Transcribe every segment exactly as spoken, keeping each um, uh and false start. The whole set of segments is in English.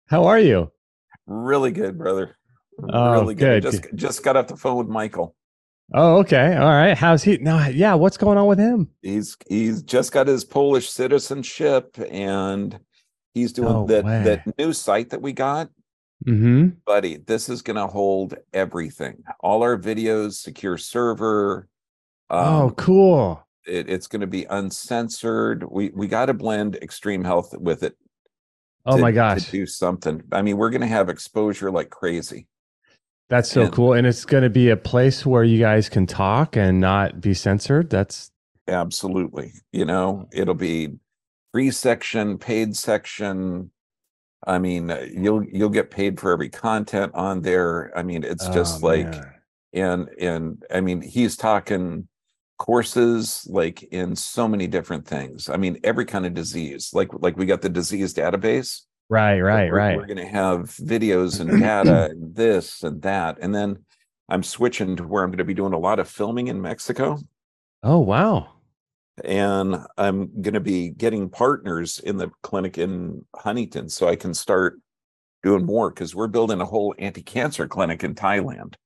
How are you? Really good, brother. Oh, Really good. I good. just good. just got off the phone with Michael. Oh, okay. All right. How's he? No, yeah. What's going on with him? He's he's just got his Polish citizenship, and he's doing No that that way. new site that we got. Mm-hmm. Buddy, this is going to hold everything. All our videos, secure server. Oh, Um, cool. it, it's going to be uncensored. We we got to blend extreme health with it Oh to my to gosh. do something. I mean, we're going to have exposure like crazy. That's so And cool. And it's going to be a place where you guys can talk and not be censored. That's absolutely, you know, it'll be free section, paid section. I mean, uh, you'll you'll get paid for every content on there. I mean, it's oh just like, man. and and I mean, he's talking courses like in so many different things. I mean, every kind of disease. Like like we got the disease database. Right, We're right, we're, we're right. going to have videos and data and this and that, and then I'm switching to where I'm going to be doing a lot of filming in Mexico. Oh, wow. And I'm going to be getting partners in the clinic in Huntington so I can start doing more because we're building a whole anti-cancer clinic in Thailand.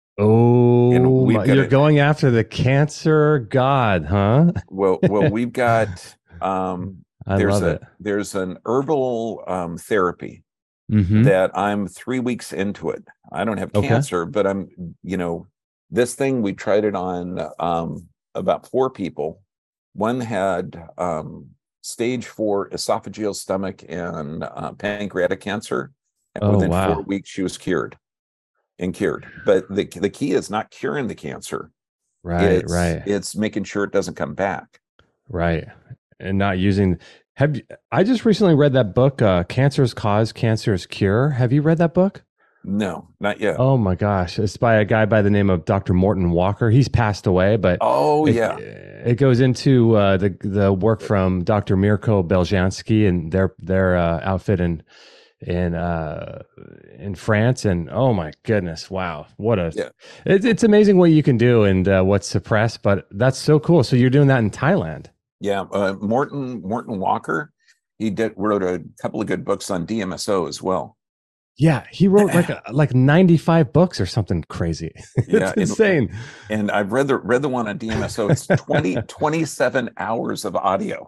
And Oh, we've my, got you're it. going after the cancer god, huh? Well, well, we've got um I there's love a it. there's an herbal um therapy Mm-hmm. that I'm three weeks into it. I don't have Okay. cancer, but I'm, you know, this thing we tried it on um about four people. One had um stage four esophageal stomach and uh, pancreatic cancer, and Oh, within four wow. weeks she was cured and cured. But the the key is not curing the cancer. Right, It's right. it's making sure it doesn't come back. Right. And not using have you, I just recently read that book, uh, Cancer's Cause, Cancer's Cure. Have you read that book? No, not yet. Oh my gosh. It's by a guy by the name of Doctor Morton Walker. He's passed away, but Oh it yeah. it goes into uh, the the work from Doctor Mirko Beljanski and their their uh, outfit in in uh, in France. And oh my goodness, wow, what a Yeah. it, it's amazing what you can do and uh, what's suppressed. But that's so cool. So you're doing that in Thailand. Yeah, uh, Morton Morton Walker, he did wrote a couple of good books on D M S O as well. Yeah, he wrote like a, like ninety-five books or something crazy. It's Yeah, and insane. and I've read the read the one on D M S O. It's twenty twenty seven hours of audio.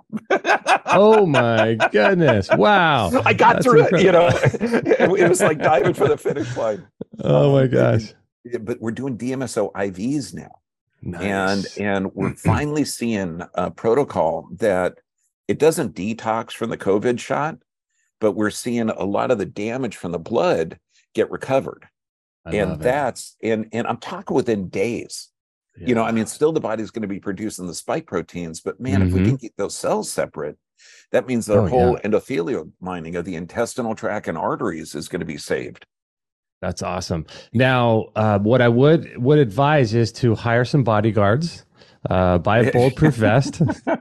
Oh my goodness. Wow. I got That's through it, you incredible. know. It, it was like diving for the finish line. Oh my Um, and, gosh. but we're doing D M S O I Vs now, and Nice. and we're finally seeing a protocol that it doesn't detox from the COVID shot, but we're seeing a lot of the damage from the blood get recovered. I And love it. that's and and I'm talking within days. You know, I Yeah. mean, still the body's going to be producing the spike proteins, but man, if we Mm-hmm. can keep those cells separate, that means their Oh whole yeah. endothelial lining of the intestinal tract and arteries is going to be saved. That's awesome. Now, uh, what I would would advise is to hire some bodyguards, uh, buy a bulletproof vest,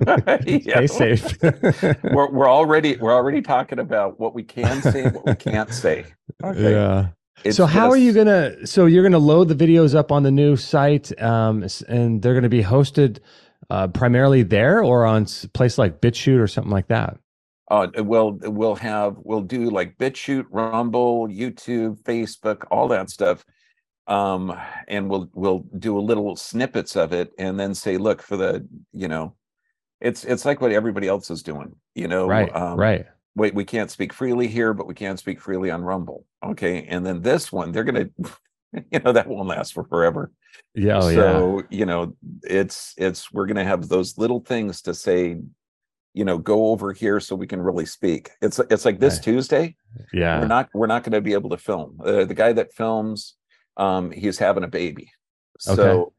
Yeah, stay safe. we're we're already we're already talking about what we can say and what we can't say. Okay, Yeah. So it's how are you just gonna? So you're gonna load the videos up on the new site, um, s- and they're gonna be hosted uh, primarily there, or on a place like BitChute or something like that. uh we'll we'll have we'll do like BitChute, Rumble, YouTube, Facebook, all that stuff. Um, and we'll we'll do a little snippets of it and then say, look, for the, you know, it's it's like what everybody else is doing, you know. Right. Um, Right. wait, we can't speak freely here, but we can speak freely on Rumble. Okay. And then this one, they're gonna, you know, that won't last for forever. Yeah. Oh yeah. So, you know, it's it's we're gonna have those little things to say, you know, go over here so we can really speak. It's it's like this Right. Tuesday, we're Yeah. not we're not going to be able to film. Uh, the guy that films, um, he's having a baby. Okay. So,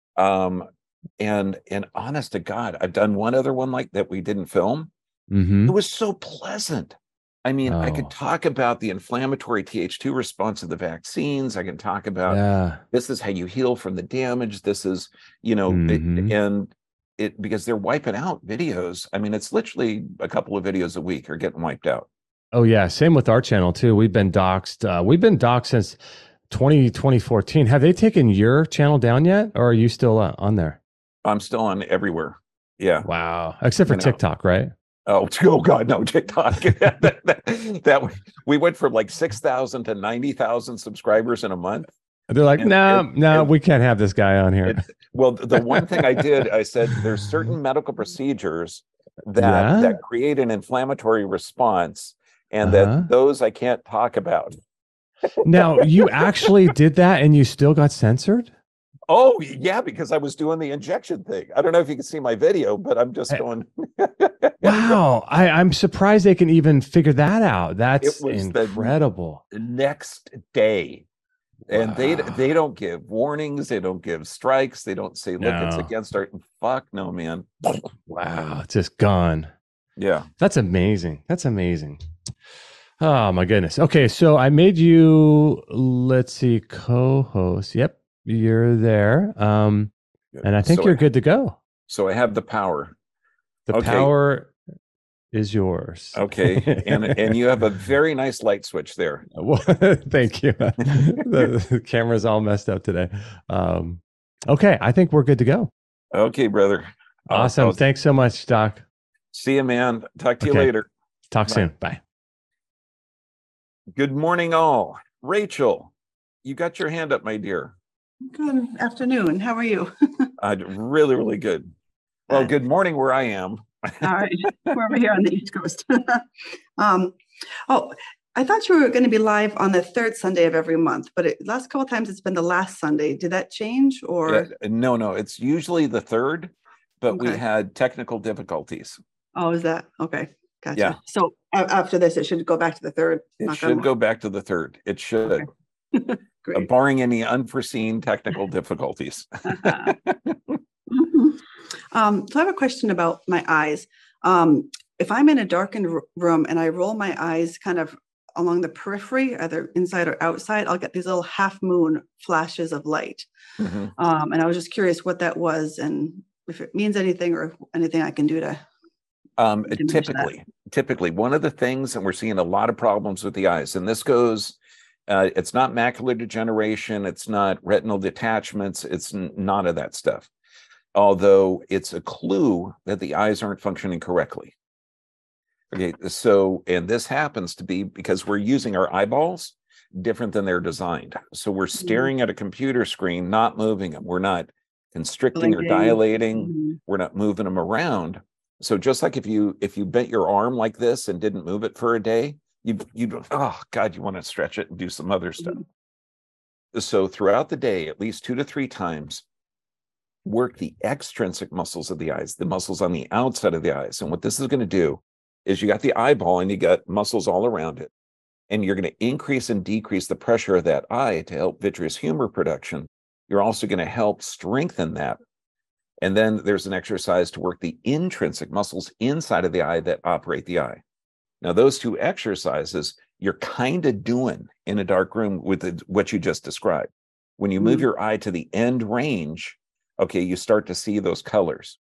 um, and and honest to God, I've done one other one like that we didn't film. It Mm-hmm. was so pleasant. I mean, I could Oh talk about the inflammatory T H two response of the vaccines. I can talk about yeah. this is how you heal from the damage. This is, you know, it, Mm-hmm. and it because they're wiping out videos. I mean, it's literally a couple of videos a week are getting wiped out. Oh yeah. Same with our channel too. We've been doxxed. Uh, we've been doxxed since twenty twenty fourteen. Have they taken your channel down yet, or are you still uh, on there? I'm still on everywhere. Yeah, Wow. Except for you know, TikTok, right? Oh, oh God, no, TikTok. that, that, that we went from like six thousand to ninety thousand subscribers in a month. They're like, And, no, and, no, and we can't have this guy on here. it, well, the one thing I did, I said, there's certain medical procedures that Yeah? that create an inflammatory response, and Uh-huh. that those I can't talk about. Now, you actually did that and you still got censored? Oh, yeah, because I was doing the injection thing. I don't know if you can see my video, but I'm just going. Wow. I, I'm surprised they can even figure that out. That's It was incredible. The next day. And Wow. they they don't give warnings, they don't give strikes, they don't say, look, No. it's against our fuck no, man. Wow, it's just gone. Yeah. That's amazing. That's amazing. Oh my goodness. Okay, so I made you, let's see, co-host. Yep, you're there. Um, and I think So you're I, good to go. So I have the power. The Okay. power is yours. Okay. And and you have a very nice light switch there. Well, thank you. the, the camera's all messed up today. Um, okay, I think we're good to go. Okay, brother. Awesome. I'll, I'll, Thanks so much, Doc. See you, man. Talk to Okay. you later. Talk Bye. soon. Bye. Good morning, all. Rachel, you got your hand up, my dear. Good afternoon. How are you? Uh, really, really good. Well, good morning where I am. All right. We're over here on the East Coast. um, oh, I thought you were going to be live on the third Sunday of every month, but it, last couple of times it's been the last Sunday. Did that change or? Yeah, no, no, it's usually the third, but Okay. we had technical difficulties. Oh, is that? Okay. Gotcha. Yeah. So uh, after this, it should go back to the third. It should go back to the third. It should, Okay. Great. uh, barring any unforeseen technical difficulties. um, so I have a question about my eyes. Um, if I'm in a darkened r- room and I roll my eyes kind of along the periphery, either inside or outside, I'll get these little half moon flashes of light. Mm-hmm. Um, and I was just curious what that was and if it means anything or anything I can do to. Um, diminish typically, that. typically, one of the things, and we're seeing a lot of problems with the eyes, and this goes, uh, it's not macular degeneration, it's not retinal detachments, it's n- none of that stuff. Although it's a clue that the eyes aren't functioning correctly. Okay, so, and this happens to be because we're using our eyeballs different than they're designed. So we're staring mm-hmm. at a computer screen, not moving them. We're not constricting Blinking. or dilating. Mm-hmm. We're not moving them around. So just like if you if you bent your arm like this and didn't move it for a day, you you oh God, you want to stretch it and do some other stuff. Mm-hmm. So throughout the day, at least two to three times, work the extrinsic muscles of the eyes, the muscles on the outside of the eyes. And what this is going to do is you got the eyeball and you got muscles all around it. And you're going to increase and decrease the pressure of that eye to help vitreous humor production. You're also going to help strengthen that. And then there's an exercise to work the intrinsic muscles inside of the eye that operate the eye. Now, those two exercises you're kind of doing in a dark room with the, what you just described. When you move mm. your eye to the end range, okay, you start to see those colors.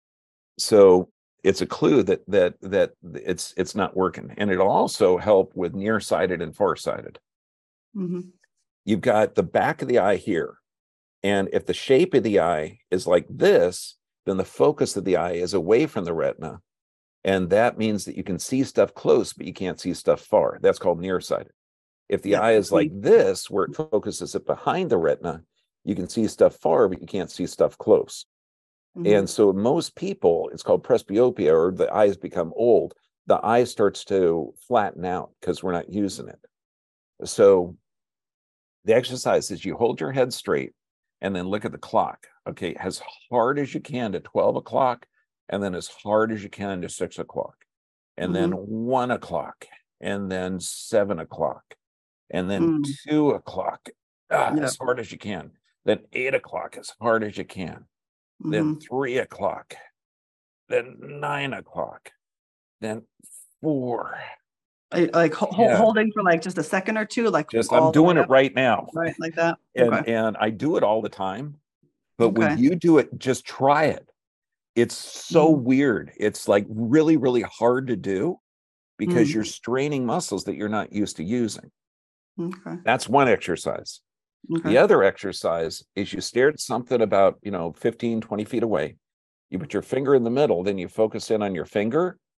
So it's a clue that that that it's it's not working. And it'll also help with nearsighted and farsighted. Mm-hmm. You've got the back of the eye here. And if the shape of the eye is like this, then the focus of the eye is away from the retina. And that means that you can see stuff close, but you can't see stuff far. That's called nearsighted. If the yeah. eye is like this, where it focuses it behind the retina, you can see stuff far, but you can't see stuff close. Mm-hmm. And so most people, it's called presbyopia, or the eyes become old. The eye starts to flatten out because we're not using it. So the exercise is you hold your head straight, and then look at the clock, okay, as hard as you can to twelve o'clock, and then as hard as you can to six o'clock, and mm-hmm. then one o'clock, and then seven o'clock, and then mm. two o'clock, ah, yeah. as hard as you can, then eight o'clock, as hard as you can, mm-hmm. then three o'clock, then nine o'clock, then four. Like ho- yeah. holding for like just a second or two, like just I'm doing it right now, right, like that. And okay. and I do it all the time, but okay. when you do it, just try it. It's so mm. weird. It's like really, really hard to do because mm. you're straining muscles that you're not used to using. Okay. That's one exercise. Okay. The other exercise is you stare at something about, you know, fifteen, twenty feet away. You put your finger in the middle, then you focus in on your finger.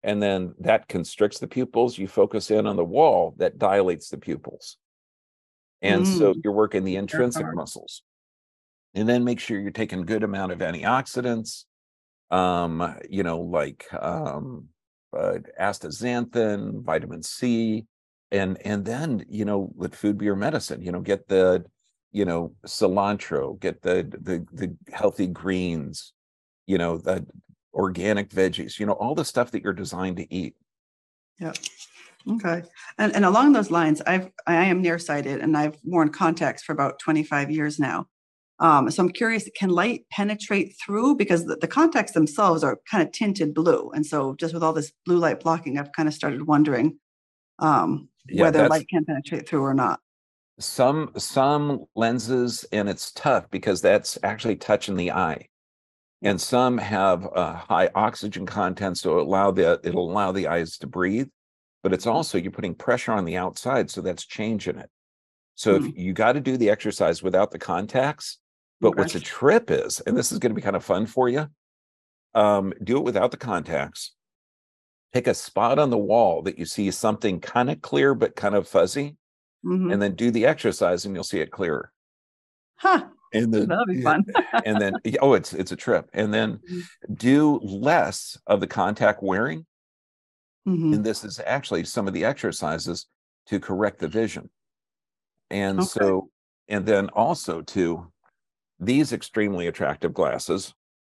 and then that constricts the pupils. You focus in on the wall, that dilates the pupils. And mm. so you're working the intrinsic muscles. And then make sure you're taking good amount of antioxidants, um, you know, like um, uh, astaxanthin, vitamin C, and and then, you know, let food be your medicine. You know, get the, you know, cilantro, get the the the healthy greens, you know, the organic veggies, you know, all the stuff that you're designed to eat. Yeah. Okay. And and along those lines, I've I am nearsighted and I've worn contacts for about twenty-five years now. Um, so I'm curious, can light penetrate through? Because the, the contacts themselves are kind of tinted blue. And so just with all this blue light blocking, I've kind of started wondering um, yeah, whether light can penetrate through or not. Some some lenses, and it's tough because that's actually touching the eye. And some have a high oxygen content, so it'll allow the it'll allow the eyes to breathe. But it's also, you're putting pressure on the outside, so that's changing it. So hmm. if you got to do the exercise without the contacts, but okay. what's a trip is, and this is going to be kind of fun for you, um, do it without the contacts. Pick a spot on the wall that you see something kind of clear but kind of fuzzy, mm-hmm. and then do the exercise, and you'll see it clearer. Huh. And then that'll be fun. and then oh, it's it's a trip. And then mm-hmm. do less of the contact wearing. Mm-hmm. And this is actually some of the exercises to correct the vision. And okay. so, and then also to these extremely attractive glasses.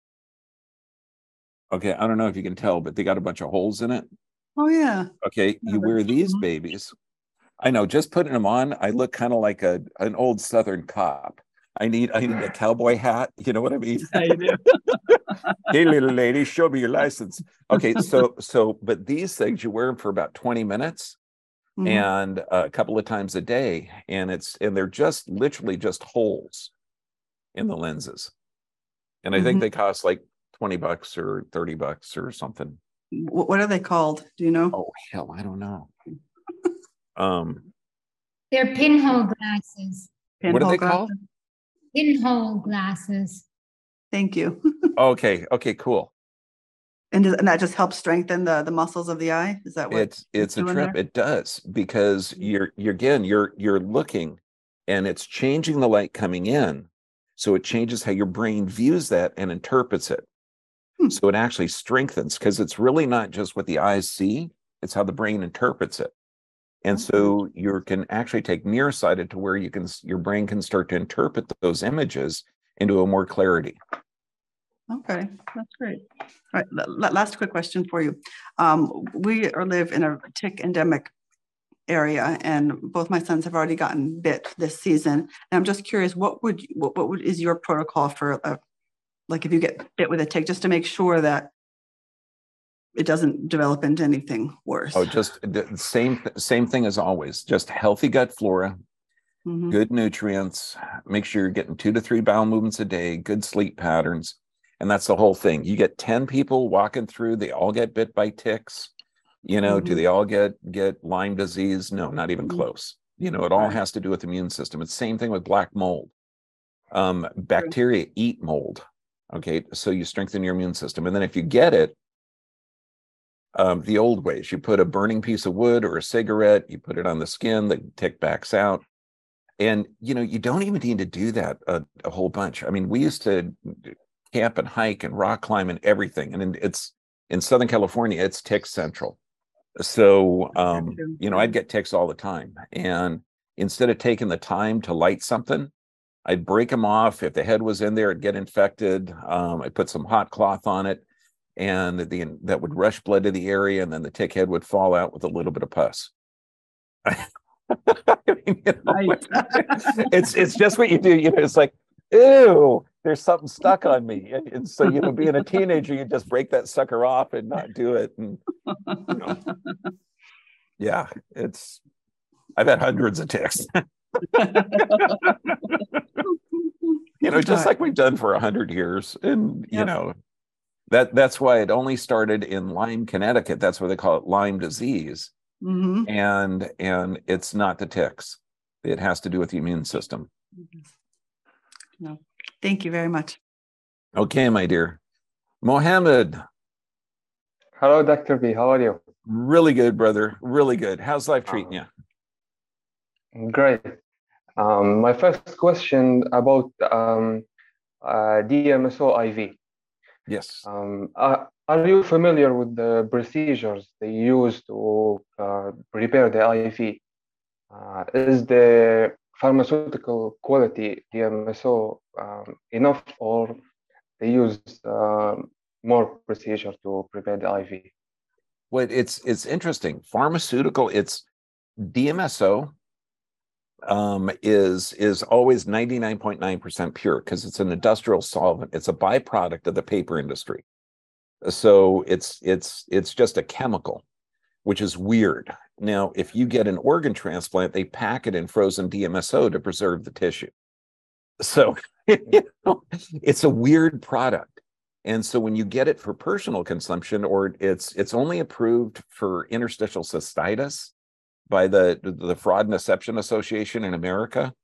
Okay, I don't know if you can tell, but they got a bunch of holes in it. Oh, yeah. Okay, you wear these mm-hmm. babies. I know, just putting them on, I look kind of like a an old Southern cop. I need I need a cowboy hat. You know what I mean? Yeah, you do. Hey, little lady, show me your license. Okay, so so, but these things you wear them for about twenty minutes, mm-hmm. and a couple of times a day, and it's and they're just literally just holes in the lenses, and I mm-hmm. think they cost like twenty bucks or thirty bucks or something. What are they called? Do you know? Oh hell, I don't know. um, they're pinhole glasses. Pinhole what are they glasses? called? Pinhole glasses. Thank you. Okay. Okay. Cool. And, does, and that just helps strengthen the the muscles of the eye. Is that what it's? It's, it's a trip. There? It does, because you're you're again you're you're looking, and it's changing the light coming in, so it changes how your brain views that and interprets it. Hmm. So it actually strengthens, because it's really not just what the eyes see; it's how the brain interprets it. And so you can actually take nearsighted to where you can, your brain can start to interpret those images into a more clarity. Okay, that's great. All right, last quick question for you. Um, we live in a tick endemic area, and both my sons have already gotten bit this season. And I'm just curious, what would what, what would, is your protocol for a, like if you get bit with a tick, just to make sure that it doesn't develop into anything worse? Oh, just the same same thing as always. Just healthy gut flora, mm-hmm. good nutrients. Make sure you're getting two to three bowel movements a day, good sleep patterns, and that's the whole thing. You get ten people walking through, they all get bit by ticks. You know, mm-hmm. do they all get get Lyme disease? No, not even mm-hmm. close. You know, it all right. has to do with the immune system. It's the same thing with black mold. Um, bacteria eat mold. Okay, so you strengthen your immune system, and then if you get it, Um, the old ways, you put a burning piece of wood or a cigarette, you put it on the skin, the tick backs out. And, you know, you don't even need to do that a, a whole bunch. I mean, we used to camp and hike and rock climb and everything. And it's in Southern California, it's tick central. So, um, you know, I'd get ticks all the time. And instead of taking the time to light something, I'd break them off. If the head was in there, it'd get infected. Um, I put some hot cloth on it, and the that would rush blood to the area, and then the tick head would fall out with a little bit of pus. I mean, you know, right. it's it's just what you do. You know, it's like, ew, there's something stuck on me. And, and so, you know, being a teenager, you just break that sucker off and not do it. And you know, yeah, it's. I've had hundreds of ticks. You know, just like we've done for a hundred years, and you yep. know. That that's why it only started in Lyme, Connecticut. That's why they call it Lyme disease. Mm-hmm. And and it's not the ticks. It has to do with the immune system. No. Thank you very much. Okay, my dear. Mohammed, Hello, Doctor B. How are you? Really good, brother. Really good. How's life treating Um, you? great. Um, my first question about um, uh, D M S O I V. Yes. Um, uh, are you familiar with the procedures they use to uh, prepare the I V? Uh, is the pharmaceutical quality D M S O um, enough, or they use um more procedure to prepare the I V? Well, it's it's interesting. Pharmaceutical, it's D M S O um, is is always ninety-nine point nine percent pure because it's an industrial solvent. It's a byproduct of the paper industry. So it's it's it's just a chemical, which is weird. Now, if you get an organ transplant, they pack it in frozen D M S O to preserve the tissue. So you know, it's a weird product. And so when you get it for personal consumption, or it's it's only approved for interstitial cystitis by the the Fraud and Deception Association in America.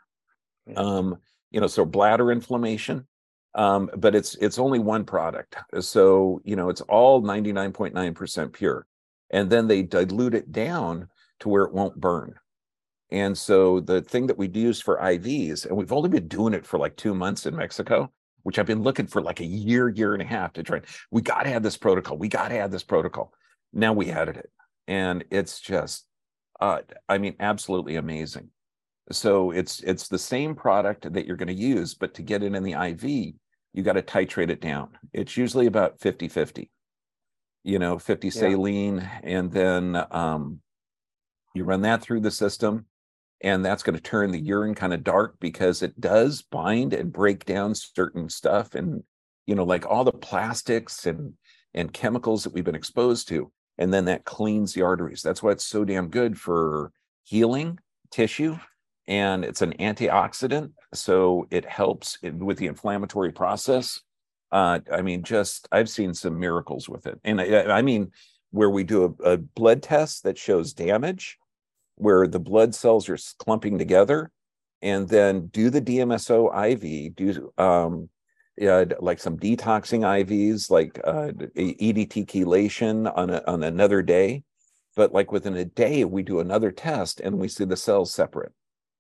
Um, you know, so bladder inflammation. Um, but it's it's only one product. So, you know, it's all ninety-nine point nine percent pure. And then they dilute it down to where it won't burn. And so the thing that we use for I Vs, and we've only been doing it for like two months in Mexico, which I've been looking for like a year, year and a half to try. We got to have this protocol. We got to have this protocol. Now we added it. And it's just, uh, I mean, absolutely amazing. So it's it's the same product that you're going to use, but to get it in the I V, you got to titrate it down. It's usually about fifty fifty, you know, fifty Yeah. saline, and then um, you run that through the system, and that's going to turn the urine kind of dark because it does bind and break down certain stuff, and you know, like all the plastics and and chemicals that we've been exposed to, and then that cleans the arteries. That's why it's so damn good for healing tissue, and it's an antioxidant, so it helps in, with the inflammatory process. Uh, I mean, just I've seen some miracles with it, and I, I mean, where we do a, a blood test that shows damage, where the blood cells are clumping together, and then do the D M S O I V, do um, yeah, like some detoxing I Vs, like uh, E D T chelation on, a, on another day. But like within a day, we do another test and we see the cells separate.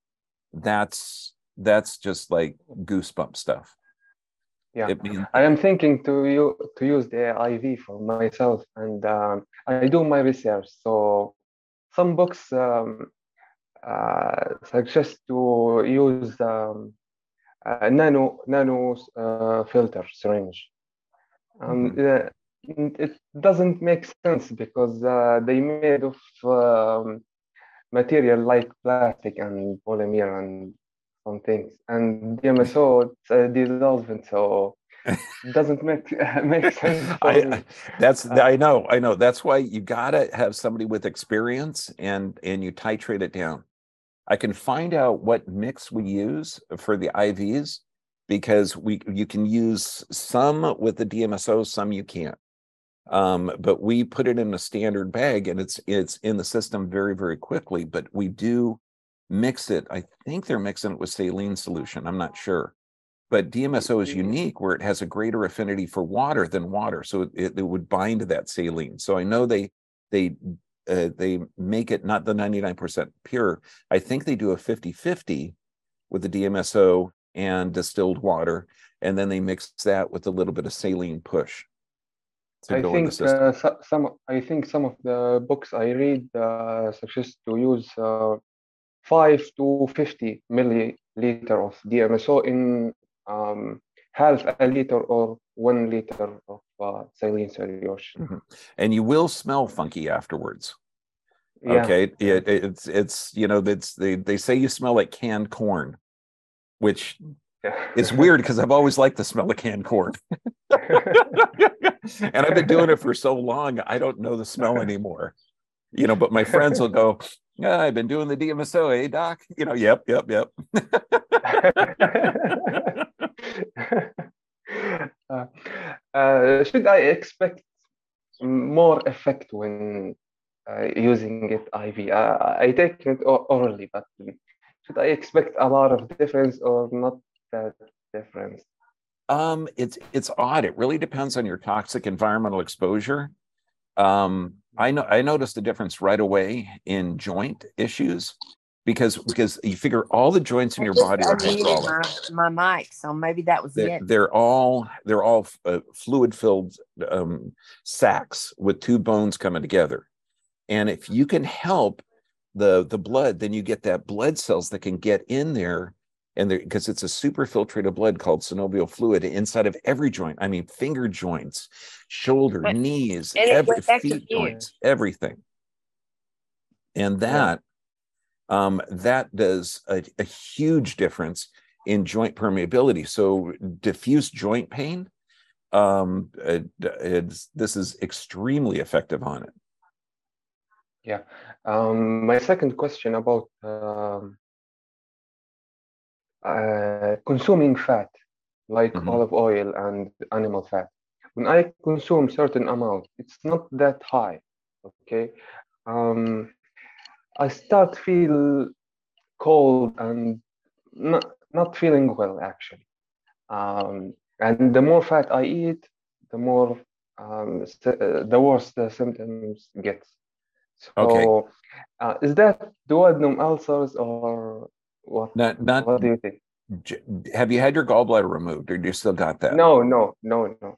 That's that's just like goosebump stuff. Yeah, It means I am thinking to you to use the I V for myself, and um, I do my research. So some books um, uh, suggest to use um, a nano nano uh, filter syringe. Um, Mhm. uh, it doesn't make sense because uh, they made of um, material like plastic and polymer and some things, and D M S O it's a dissolvent, so it doesn't make make sense for I me. that's Uh, I know I know that's why you gotta have somebody with experience, and and you titrate it down. I can find out what mix we use for the I Vs, because we you can use some with the D M S O, some you can't. Um, but we put it in a standard bag, and it's it's in the system very, very quickly. But we do mix it. I think they're mixing it with saline solution. I'm not sure. But D M S O is unique where it has a greater affinity for water than water, so it, it would bind to that saline. So I know they they uh, they make it not the ninety-nine percent pure. I think they do a fifty fifty with the D M S O and distilled water, and then they mix that with a little bit of saline push to I go in the think system. uh, so- some I think some of the books I read uh, suggest to use uh, five to fifty milliliter of D M S O in um, half a liter or one liter of uh, saline solution. Mhm. And you will smell funky afterwards. Yeah, Okay, yeah. it, it's it's you know that's they they say you smell like canned corn, which it's weird because I've always liked the smell of canned corn. And I've been doing it for so long, I don't know the smell anymore. You know, but my friends will go, yeah, I've been doing the D M S O, eh, Doc? You know, yep, yep, yep. uh, uh, should I expect more effect when uh, using it I V? Uh, I take it o- orally, but should I expect a lot of difference or not that difference? Um, it's it's odd. It really depends on your toxic environmental exposure. Um, I know I noticed a difference right away in joint issues because because you figure all the joints in I your just body are unmuted hydraulic. my, my mic, so maybe that was They're, it. they're all they're all uh, fluid filled um, sacs with two bones coming together. And if you can help the the blood, then you get that blood cells that can get in there, and because it's a super filtrated blood called synovial fluid inside of every joint. I mean, finger joints, shoulder, But- knees, and it every went back to feet you. joints, everything. And that um, that does a, a huge difference in joint permeability. So diffuse joint pain, um, it, it's, this is extremely effective on it. Yeah. Um, my second question about um, uh, consuming fat, like Mhm. olive oil and animal fat. When I consume certain amount, it's not that high. Okay. Um, I start feel cold and not not feeling well actually. Um, and the more fat I eat, the more um, s- uh, the worse the symptoms get. Okay. So, uh, is that duodenum ulcers or what? Not, not, What do you think? j- have you had your gallbladder removed or do you still got that? No, no, no, no.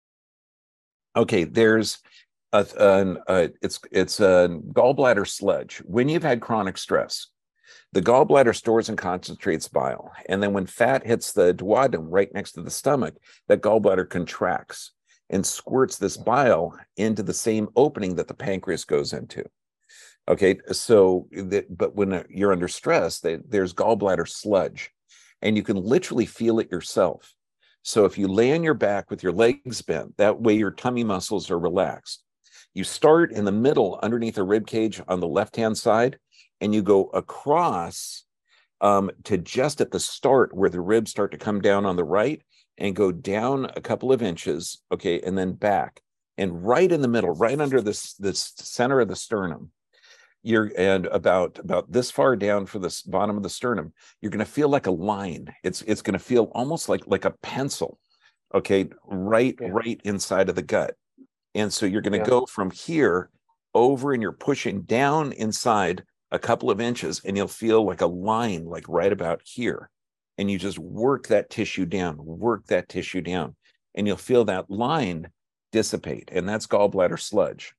Okay, there's a, an, a it's it's a gallbladder sludge. When you've had chronic stress, the gallbladder stores and concentrates bile, and then when fat hits the duodenum right next to the stomach, that gallbladder contracts and squirts this bile into the same opening that the pancreas goes into. Okay, so that, but when you're under stress, they, there's gallbladder sludge, and you can literally feel it yourself. So if you lay on your back with your legs bent, that way your tummy muscles are relaxed. You start in the middle underneath the rib cage on the left-hand side, and you go across um, to just at the start where the ribs start to come down on the right and go down a couple of inches, okay, and then back. And right in the middle, right under this, this center of the sternum, you're and about about this far down for the bottom of the sternum, you're going to feel like a line. It's it's going to feel almost like like a pencil, okay, right Yeah. right inside of the gut. And so you're going to Yeah. go from here over, and you're pushing down inside a couple of inches, and you'll feel like a line, like right about here. And you just work that tissue down, work that tissue down, and you'll feel that line dissipate. And that's gallbladder sludge.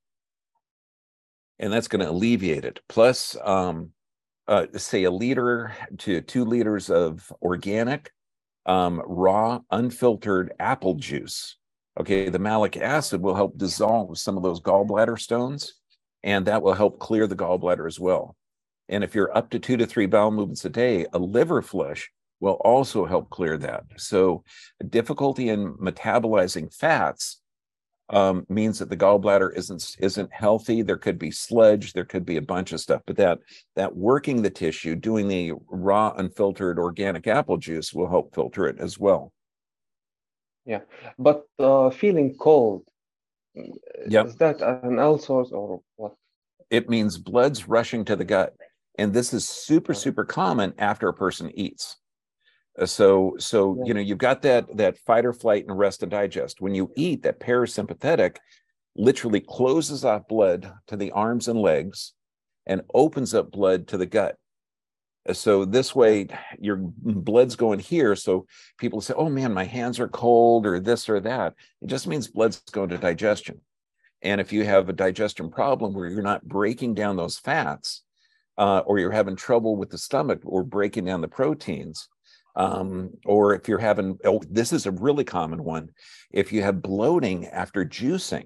And that's going to alleviate it. Plus, um, uh, say a liter to two liters of organic, um, raw, unfiltered apple juice. Okay, the malic acid will help dissolve some of those gallbladder stones, and that will help clear the gallbladder as well. And if you're up to two to three bowel movements a day, a liver flush will also help clear that. So difficulty in metabolizing fats Um, means that the gallbladder isn't isn't healthy. There could be sludge, there could be a bunch of stuff, but that that working the tissue, doing the raw unfiltered organic apple juice will help filter it as well. Yeah. But uh, feeling cold, Yep. is that an ulcers or what? It means blood's rushing to the gut. And this is super, super common after a person eats. Uh, So, so Yeah. you know, you've got that that fight or flight and rest and digest. When you eat, that parasympathetic literally closes off blood to the arms and legs and opens up blood to the gut. Uh, So this way, your blood's going here. So people say, "Oh man, my hands are cold," or this or that. It just means blood's going to digestion. And if you have a digestion problem where you're not breaking down those fats, uh, or you're having trouble with the stomach or breaking down the proteins, um, or if you're having, oh, this is a really common one, if you have bloating after juicing,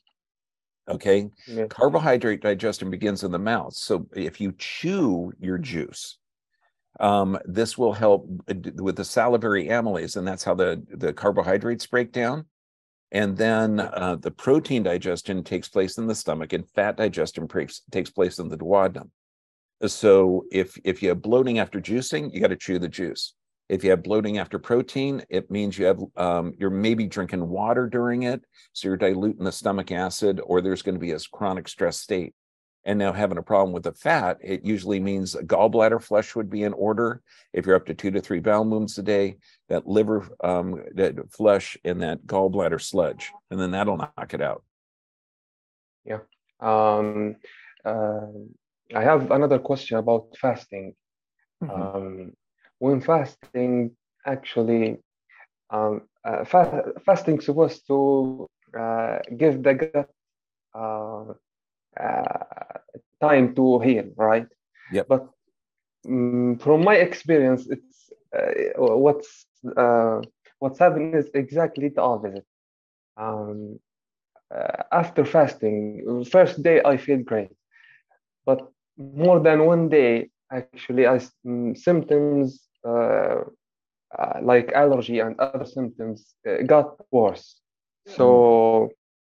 okay, Yeah. carbohydrate digestion begins in the mouth. So if you chew your juice, um, this will help with the salivary amylase, and that's how the, the carbohydrates break down. And then uh, the protein digestion takes place in the stomach, and fat digestion takes takes place in the duodenum. So if if you have bloating after juicing, you got to chew the juice. If you have bloating after protein, it means you have um, you're maybe drinking water during it, so you're diluting the stomach acid, or there's going to be a chronic stress state. And now having a problem with the fat, it usually means a gallbladder flush would be in order. If you're up to two to three bowel movements a day, that liver um, that flush and that gallbladder sludge, and then that'll knock it out. Yeah. Um, uh, I have another question about fasting. Mhm. Um, when fasting, actually, um, uh, fa fasting supposed to uh, give the gut uh, uh, time to heal, right? Yep. But mm, from my experience, it's uh, what's uh, what's happening is exactly the opposite. Um, uh, After fasting, first day I feel great, but more than one day, actually, I s- mm, symptoms uh, uh, like allergy and other symptoms uh, got worse. Mm. So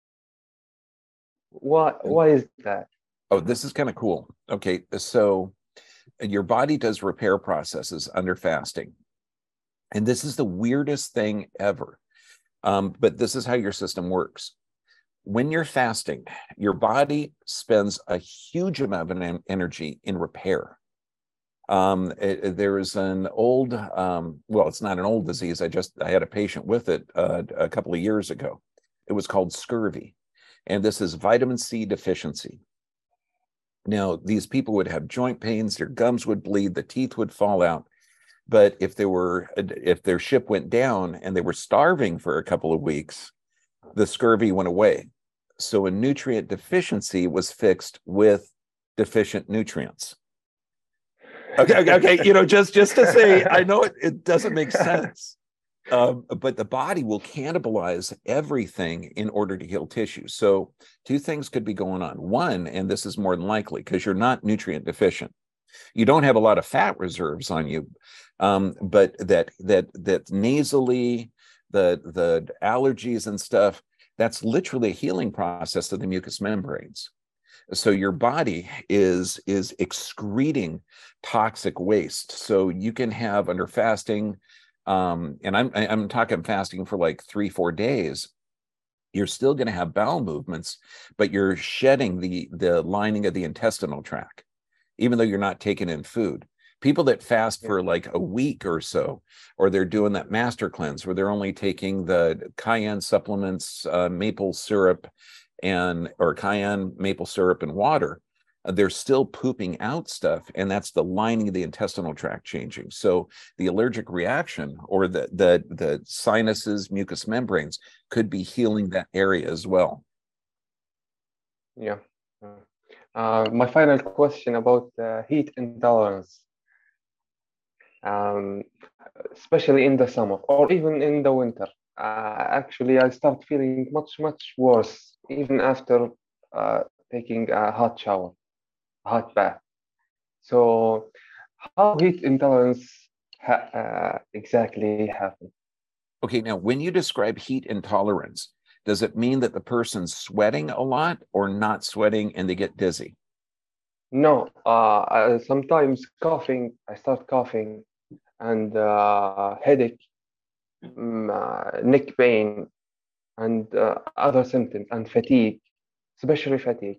why why is that? Oh, this is kind of cool. Okay, so your body does repair processes under fasting. And this is the weirdest thing ever. Um, but this is how your system works. When you're fasting, your body spends a huge amount of energy in repair. Um, it, it- there is an old, um, well, it's not an old disease. I just, I had a patient with it uh, a couple of years ago. It was called scurvy. And this is vitamin C deficiency. Now, these people would have joint pains, their gums would bleed, the teeth would fall out. But if they were, if their ship went down and they were starving for a couple of weeks, the scurvy went away. So a nutrient deficiency was fixed with deficient nutrients. Okay, okay, okay. You know, just just to say, I know it, it doesn't make sense, um, but the body will cannibalize everything in order to heal tissue. So two things could be going on. One, and this is more than likely because you're not nutrient deficient. You don't have a lot of fat reserves on you, um, but that that that nasally, the the allergies and stuff, that's literally a healing process of the mucous membranes. So your body is is excreting toxic waste. So you can have under fasting, um, and I'm I'm talking fasting for like three four days. You're still going to have bowel movements, but you're shedding the the lining of the intestinal tract, even though you're not taking in food. People that fast Yeah. for like a week or so, or they're doing that master cleanse where they're only taking the cayenne supplements, uh, maple syrup, and or cayenne maple syrup and water, uh, they're still pooping out stuff, and that's the lining of the intestinal tract changing. So the allergic reaction or the the the sinuses, mucous membranes could be healing that area as well. Yeah. Uh, my final question about uh, heat intolerance, um, especially in the summer or even in the winter. Uh, actually, I start feeling much, much worse even after uh, taking a hot shower, a hot bath. So, how heat intolerance ha- uh, exactly happen? Okay, now when you describe heat intolerance, does it mean that the person's sweating a lot or not sweating and they get dizzy? No, uh, uh, sometimes coughing, I start coughing and uh, headache, mm, uh, neck pain, and uh, other symptoms, and fatigue, especially fatigue.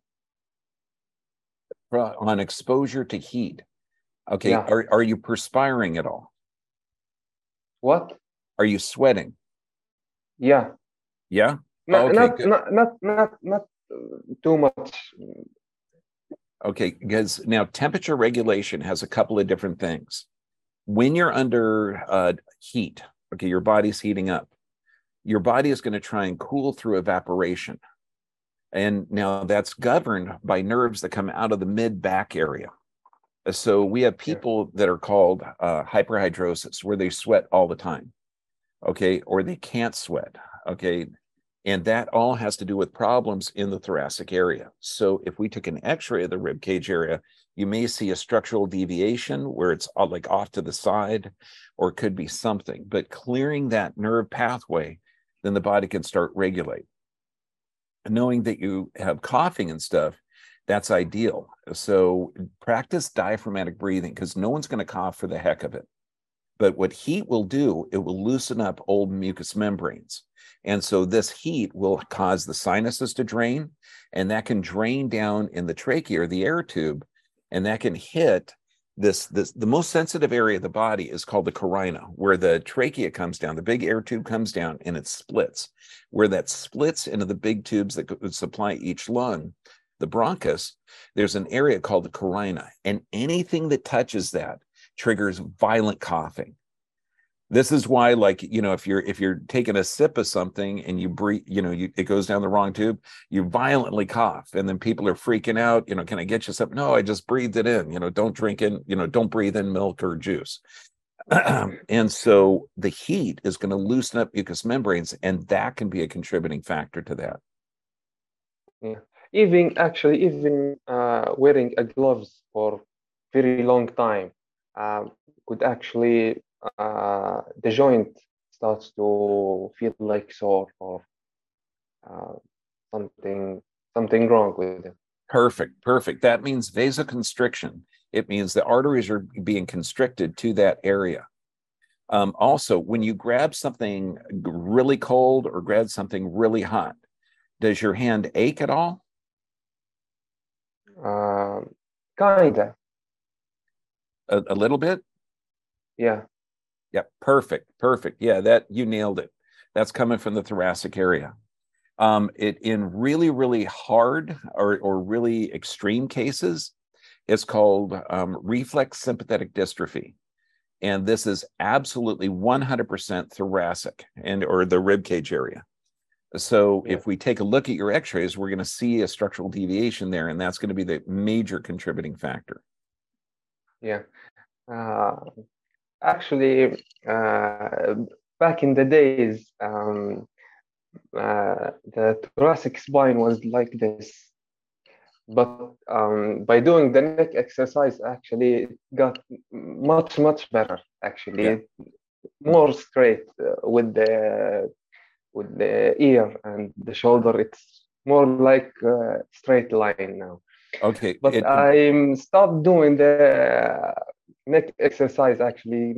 On exposure to heat. Okay, Yeah. are, are you perspiring at all? What? Are you sweating? Yeah. Yeah? Not Okay, not good. not not not, not uh, too much. Okay, because now temperature regulation has a couple of different things. When you're under uh, heat, okay, your body's heating up. Your body is going to try and cool through evaporation. And now that's governed by nerves that come out of the mid back area. So we have Yeah. people that are called uh, hyperhidrosis, where they sweat all the time, okay, or they can't sweat, okay, and that all has to do with problems in the thoracic area. So if we took an X-ray of the rib cage area, you may see a structural deviation where it's all like off to the side, or it could be something. But clearing that nerve pathway, then the body can start regulate. Knowing that you have coughing and stuff, that's ideal. So practice diaphragmatic breathing because no one's going to cough for the heck of it. But what heat will do, it will loosen up old mucous membranes. And so this heat will cause the sinuses to drain, and that can drain down in the trachea or the air tube, and that can hit this this the most sensitive area of the body is called the carina, where the trachea comes down, the big air tube comes down and it splits. Where that splits into the big tubes that supply each lung, the bronchus, there's an area called the carina, and anything that touches that triggers violent coughing. This is why, like, you know, if you're if you're taking a sip of something and you breathe, you know, you, it goes down the wrong tube, you violently cough, and then people are freaking out. You know, can I get you something? No, I just breathed it in. You know, don't drink in. You know, don't breathe in milk or juice. And so the heat is going to loosen up mucous membranes, and that can be a contributing factor to that. Yeah. Even actually, even uh, wearing a gloves for very long time uh, could actually. Uh, the joint starts to feel like sore or uh, something something wrong with it. Perfect, perfect. That means vasoconstriction. It means the arteries are being constricted to that area. Um, also, when you grab something really cold or grab something really hot, does your hand ache at all? Uh, kinda. A, a little bit? Yeah. Yeah, perfect, perfect. Yeah, that you nailed it. That's coming from the thoracic area. Um, it in really, really hard or or really extreme cases, it's called um, reflex sympathetic dystrophy, and this is absolutely one hundred percent thoracic and or the rib cage area. So Yeah. if we take a look at your X-rays, we're going to see a structural deviation there, and that's going to be the major contributing factor. Yeah. Uh, Actually, uh, back in the days, um, uh, the thoracic spine was like this. But um, by doing the neck exercise, actually, it got much, much better. Actually, Yeah. more straight uh, with the with the ear and the shoulder. It's more like a straight line now. Okay. But it- I stopped doing the neck exercise actually.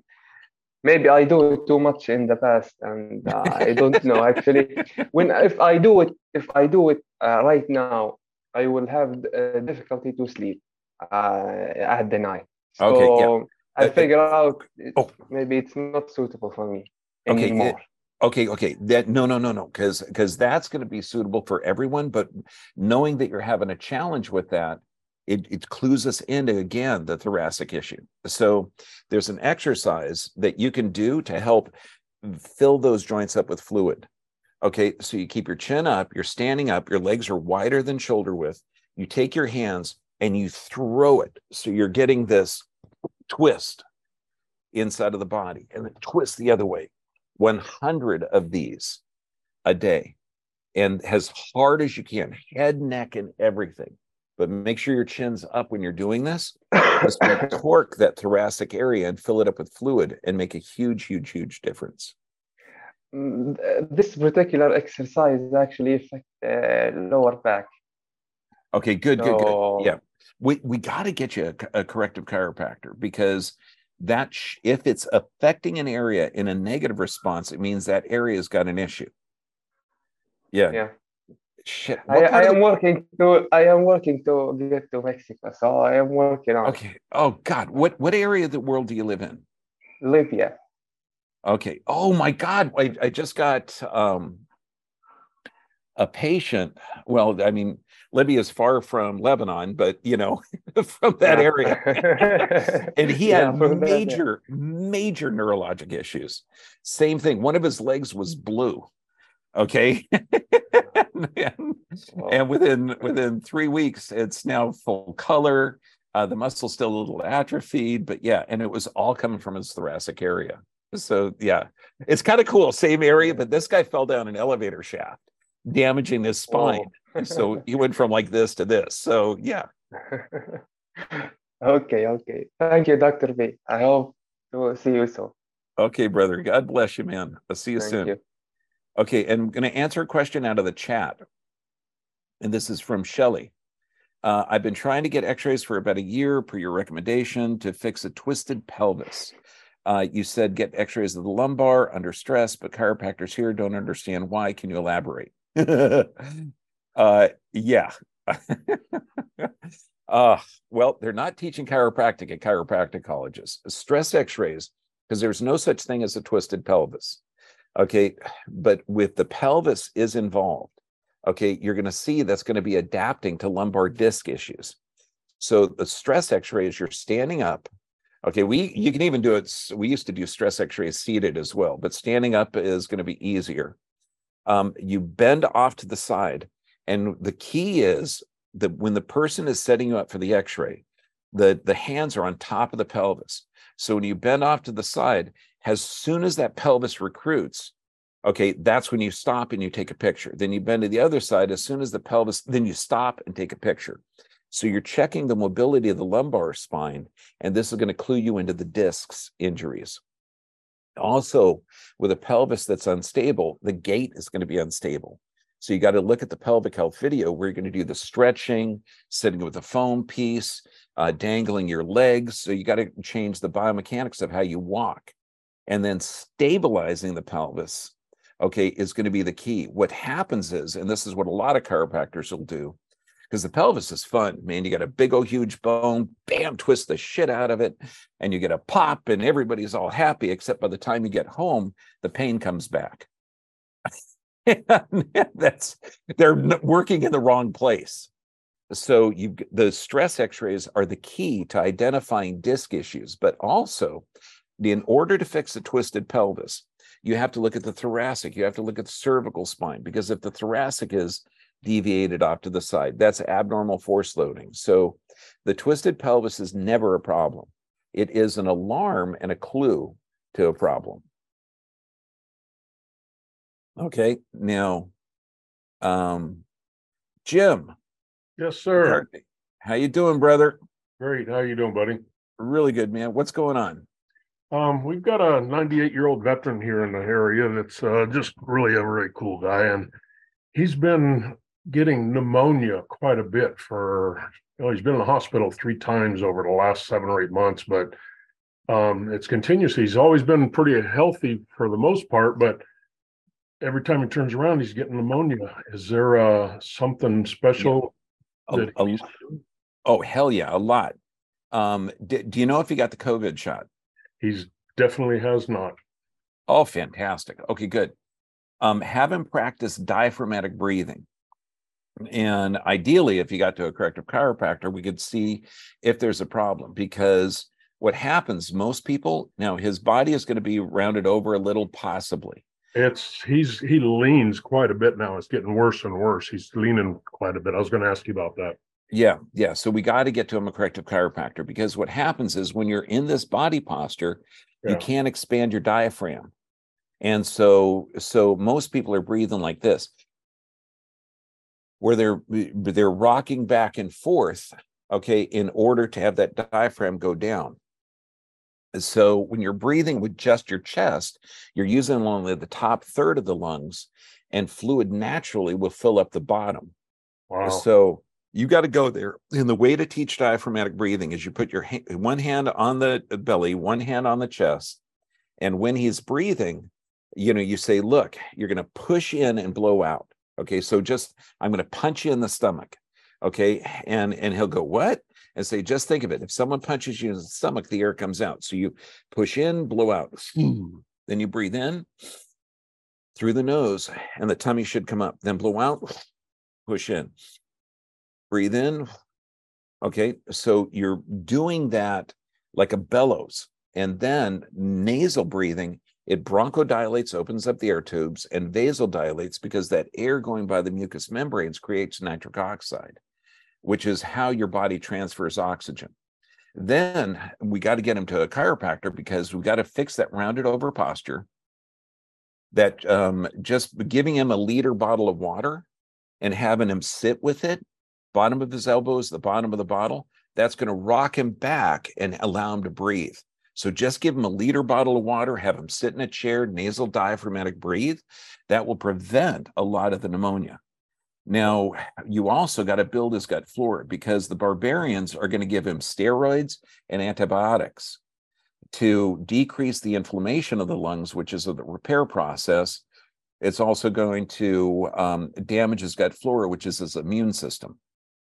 Maybe I do it too much in the past, and uh, I don't know actually. When if I do it, if I do it uh, right now, I will have uh, difficulty to sleep uh, at the night. So Okay, yeah. I Uh, figure out it, oh. maybe it's not suitable for me Okay, it- anymore. Okay, okay. That no, no, no, no, because because that's going to be suitable for everyone. But knowing that you're having a challenge with that, it, it clues us into again the thoracic issue. So there's an exercise that you can do to help fill those joints up with fluid. Okay, so you keep your chin up, you're standing up, your legs are wider than shoulder width. You take your hands and you throw it. So you're getting this twist inside of the body, and then twist the other way. one hundred of these a day, and as hard as you can, head, neck, and everything. But make sure your chin's up when you're doing this. This will torque that thoracic area and fill it up with fluid and make a huge, huge, huge difference. Mm, This particular exercise actually affects the lower back. Okay, good, good, good. So- Yeah, we we got to get you a, a corrective chiropractor, because that sh- if it's affecting an area in a negative response, it means that area's got an issue. Yeah. Yeah. Shit. I, What part I of am the- working to I am working to get to Mexico, so I am working on Okay. Oh God. What what area of the world do you live in? Libya. Okay. Oh my God. I, I just got um a patient. Well, I mean, Libya is far from Lebanon, but you know, from that Yeah. area. And he Yeah, had from that, yeah. major, major neurologic issues. Same thing. One of his legs was blue. Okay. and, Wow. and within within three weeks, it's now full color. Uh, the muscle's still a little atrophied, but yeah, and it was all coming from his thoracic area. So yeah, it's kind of cool. Same area, but this guy fell down an elevator shaft, damaging his spine. Whoa. So he went from like this to this. So yeah. Okay, okay. Thank you, Doctor B. I hope to see you soon. Okay, brother. God bless you, man. I'll see you Thank soon. you. Okay, and I'm going to answer a question out of the chat. And this is from Shelley. Uh, I've been trying to get x-rays for about a year per your recommendation to fix a twisted pelvis. Uh, you said get x-rays of the lumbar under stress, but chiropractors here don't understand why. Can you elaborate? uh, yeah. uh, well, they're not teaching chiropractic at chiropractic colleges. Stress x-rays, because there's no such thing as a twisted pelvis. Okay, but with the pelvis is involved, okay, you're going to see that's going to be adapting to lumbar disc issues. So the stress x-rays, you're standing up. Okay, we you can even do it. We used to do stress x-rays seated as well, but standing up is going to be easier. Um, you bend off to the side. And the key is that when the person is setting you up for the x-ray, the, the hands are on top of the pelvis. So when you bend off to the side, as soon as that pelvis recruits, okay, that's when you stop and you take a picture. Then you bend to the other side. As soon as the pelvis, then you stop and take a picture. So you're checking the mobility of the lumbar spine, and this is going to clue you into the discs injuries. Also, with a pelvis that's unstable, the gait is going to be unstable. So you got to look at the pelvic health video where you're going to do the stretching, sitting with a foam piece, uh, dangling your legs. So you got to change the biomechanics of how you walk. And then stabilizing the pelvis, okay, is going to be the key. What happens is, and this is what a lot of chiropractors will do, because the pelvis is fun, man. You got a big old huge bone, bam, twist the shit out of it, and you get a pop, and everybody's all happy, except by the time you get home, the pain comes back. That's they're working in the wrong place. So you the stress x-rays are the key to identifying disc issues, but also in order to fix a twisted pelvis, you have to look at the thoracic, you have to look at the cervical spine, because if the thoracic is deviated off to the side, that's abnormal force loading. So the twisted pelvis is never a problem. It is an alarm and a clue to a problem. Okay, now, um, Jim. Yes, sir. How you doing, brother? Great. How you doing, buddy? Really good, man. What's going on? Um, we've got a ninety-eight-year-old veteran here in the area that's uh, just really a very cool guy, and he's been getting pneumonia quite a bit for, you know, he's been in the hospital three times over the last seven or eight months, but um, it's continuous. He's always been pretty healthy for the most part, but every time he turns around, he's getting pneumonia. Is there uh, something special? Yeah. A, a, oh, hell yeah, a lot. Um, do, do you know if he got the COVID shot? He's definitely has not. Oh, fantastic. Okay, good. Um, have him practice diaphragmatic breathing. And ideally, if you got to a corrective chiropractor, we could see if there's a problem, because what happens, most people, now his body is going to be rounded over a little, possibly. It's he's he leans quite a bit now. It's getting worse and worse. He's leaning quite a bit. I was going to ask you about that. Yeah, yeah. So we got to get to him a corrective chiropractor, because what happens is when you're in this body posture, yeah. you can't expand your diaphragm. And so so most people are breathing like this, where they're they're rocking back and forth, okay, in order to have that diaphragm go down. So when you're breathing with just your chest, you're using only the top third of the lungs, and fluid naturally will fill up the bottom. Wow. So you got to go there. And the way to teach diaphragmatic breathing is you put your ha- one hand on the belly, one hand on the chest. And when he's breathing, you know, you say, look, you're going to push in and blow out. Okay. So just, I'm going to punch you in the stomach. Okay. And, and he'll go, what? And say, just think of it. If someone punches you in the stomach, the air comes out. So you push in, blow out. Then you breathe in through the nose, and the tummy should come up. Then blow out, push in, breathe in. Okay. So you're doing that like a bellows. And then nasal breathing, it bronchodilates, opens up the air tubes, and vasodilates, because that air going by the mucous membranes creates nitric oxide, which is how your body transfers oxygen. Then we got to get him to a chiropractor, because we got to fix that rounded over posture. That um, just giving him a liter bottle of water and having him sit with it, bottom of his elbows, the bottom of the bottle, that's going to rock him back and allow him to breathe. So just give him a liter bottle of water, have him sit in a chair, nasal diaphragmatic breathe. That will prevent a lot of the pneumonia. Now, you also got to build his gut flora, because the barbarians are going to give him steroids and antibiotics to decrease the inflammation of the lungs, which is the repair process. It's also going to um, damage his gut flora, which is his immune system.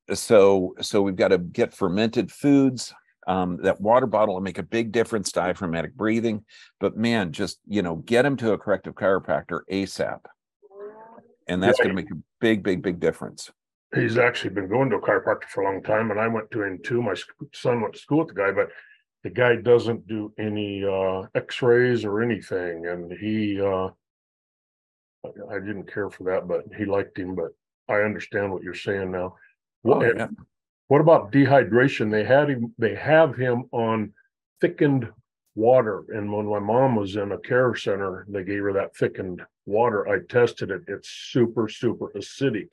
So, so we've got to get fermented foods. Um, that water bottle will make a big difference, diaphragmatic breathing. But man, just, you know, get him to a corrective chiropractor ASAP. And that's Yeah. going to make a big, big, big difference. He's actually been going to a chiropractor for a long time, and I went to him too. My son went to school with the guy, but the guy doesn't do any uh, X-rays or anything. And he, uh, I didn't care for that, but he liked him. But I understand what you're saying now. What, Oh, yeah. what about dehydration? They had him. They have him on thickened water. And when my mom was in a care center, they gave her that thickened water. I tested it. It's super, super acidic.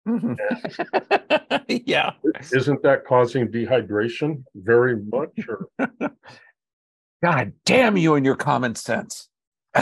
Yeah. Isn't that causing dehydration very much? Or? God damn you and your common sense.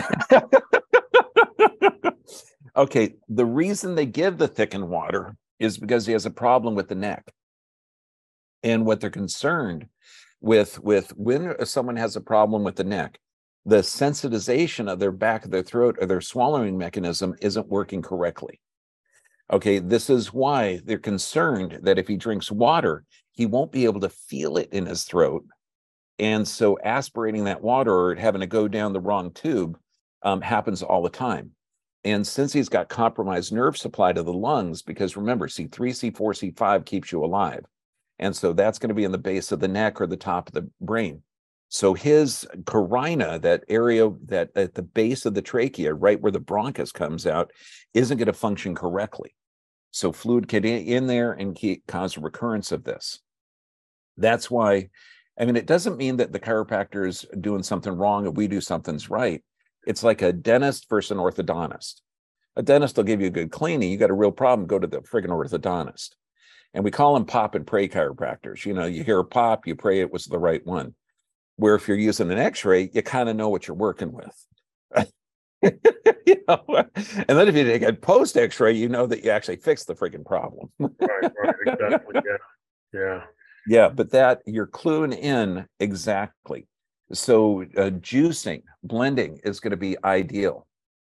Okay, the reason they give the thickened water is because he has a problem with the neck. And what they're concerned with, with when someone has a problem with the neck, the sensitization of their back of their throat or their swallowing mechanism isn't working correctly. Okay, this is why they're concerned that if he drinks water, he won't be able to feel it in his throat. And so aspirating that water or having to go down the wrong tube um, happens all the time. And since he's got compromised nerve supply to the lungs, because remember, C three, C four, C five keeps you alive. And so that's going to be in the base of the neck or the top of the brain. So his carina, that area that at the base of the trachea, right where the bronchus comes out, isn't going to function correctly. So fluid can get in there and cause a recurrence of this. That's why, I mean, it doesn't mean that the chiropractor is doing something wrong and we do something's right. It's like a dentist versus an orthodontist. A dentist will give you a good cleaning. You got a real problem, go to the friggin' orthodontist. And we call them pop and pray chiropractors. You know, you hear a pop, you pray it was the right one. Where if you're using an x-ray, you kind of know what you're working with. You know? And then if you take a post x-ray, you know that you actually fixed the friggin' problem. Right, right, exactly. Yeah. Yeah. Yeah, but that you're cluing in exactly. So uh, juicing, blending is going to be ideal.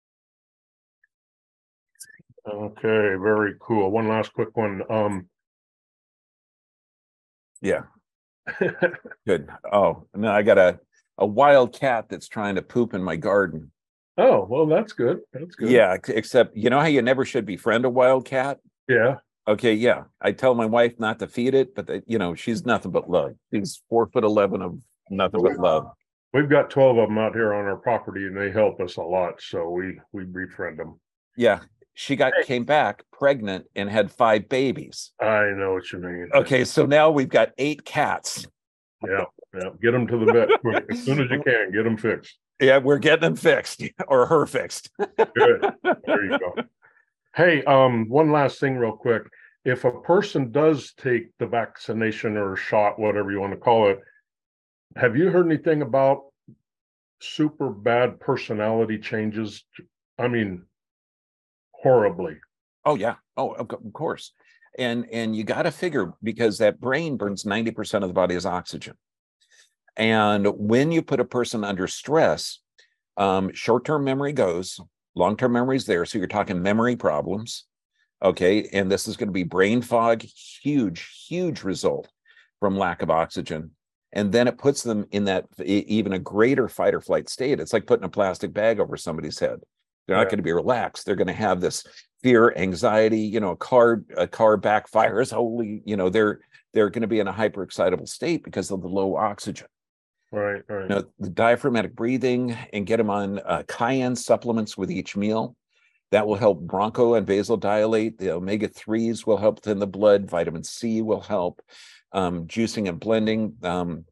Okay, very cool. One last quick one. Um, yeah. Good. Oh, no, I got a, a wild cat that's trying to poop in my garden. Oh, well, that's good. That's good. Yeah, except you know how you never should befriend a wild cat? Yeah. Okay, yeah. I tell my wife not to feed it, but, the, you know, she's nothing but love. She's four foot eleven of nothing but love. We've got twelve of them out here on our property, and they help us a lot. So we we befriend them. Yeah, she got hey. came back pregnant and had five babies. I know what you mean. Okay, so now we've got eight cats. Yeah, yeah. Get them to the vet quick as soon as you can. Get them fixed. Yeah, we're getting them fixed or her fixed. Good. There you go. Hey, um, one last thing, real quick. If a person does take the vaccination or shot, whatever you want to call it, have you heard anything about super bad personality changes? I mean, horribly. Oh, yeah. Oh, of course. And and you got to figure, because that brain burns ninety percent of the body's oxygen. And when you put a person under stress, um, short-term memory goes, long-term memory is there. So you're talking memory problems. Okay. And this is going to be brain fog, huge, huge result from lack of oxygen. And then it puts them in that even a greater fight or flight state. It's like putting a plastic bag over somebody's head. They're not yeah. going to be relaxed. They're going to have this fear, anxiety, you know, a car, a car backfires. Holy, you know, they're, they're going to be in a hyperexcitable state because of the low oxygen. Right, right. You know, the diaphragmatic breathing, and get them on uh, cayenne supplements with each meal. That will help broncho and vasodilate. The omega threes will help in the blood. Vitamin C will help. Um, juicing and blending. Um,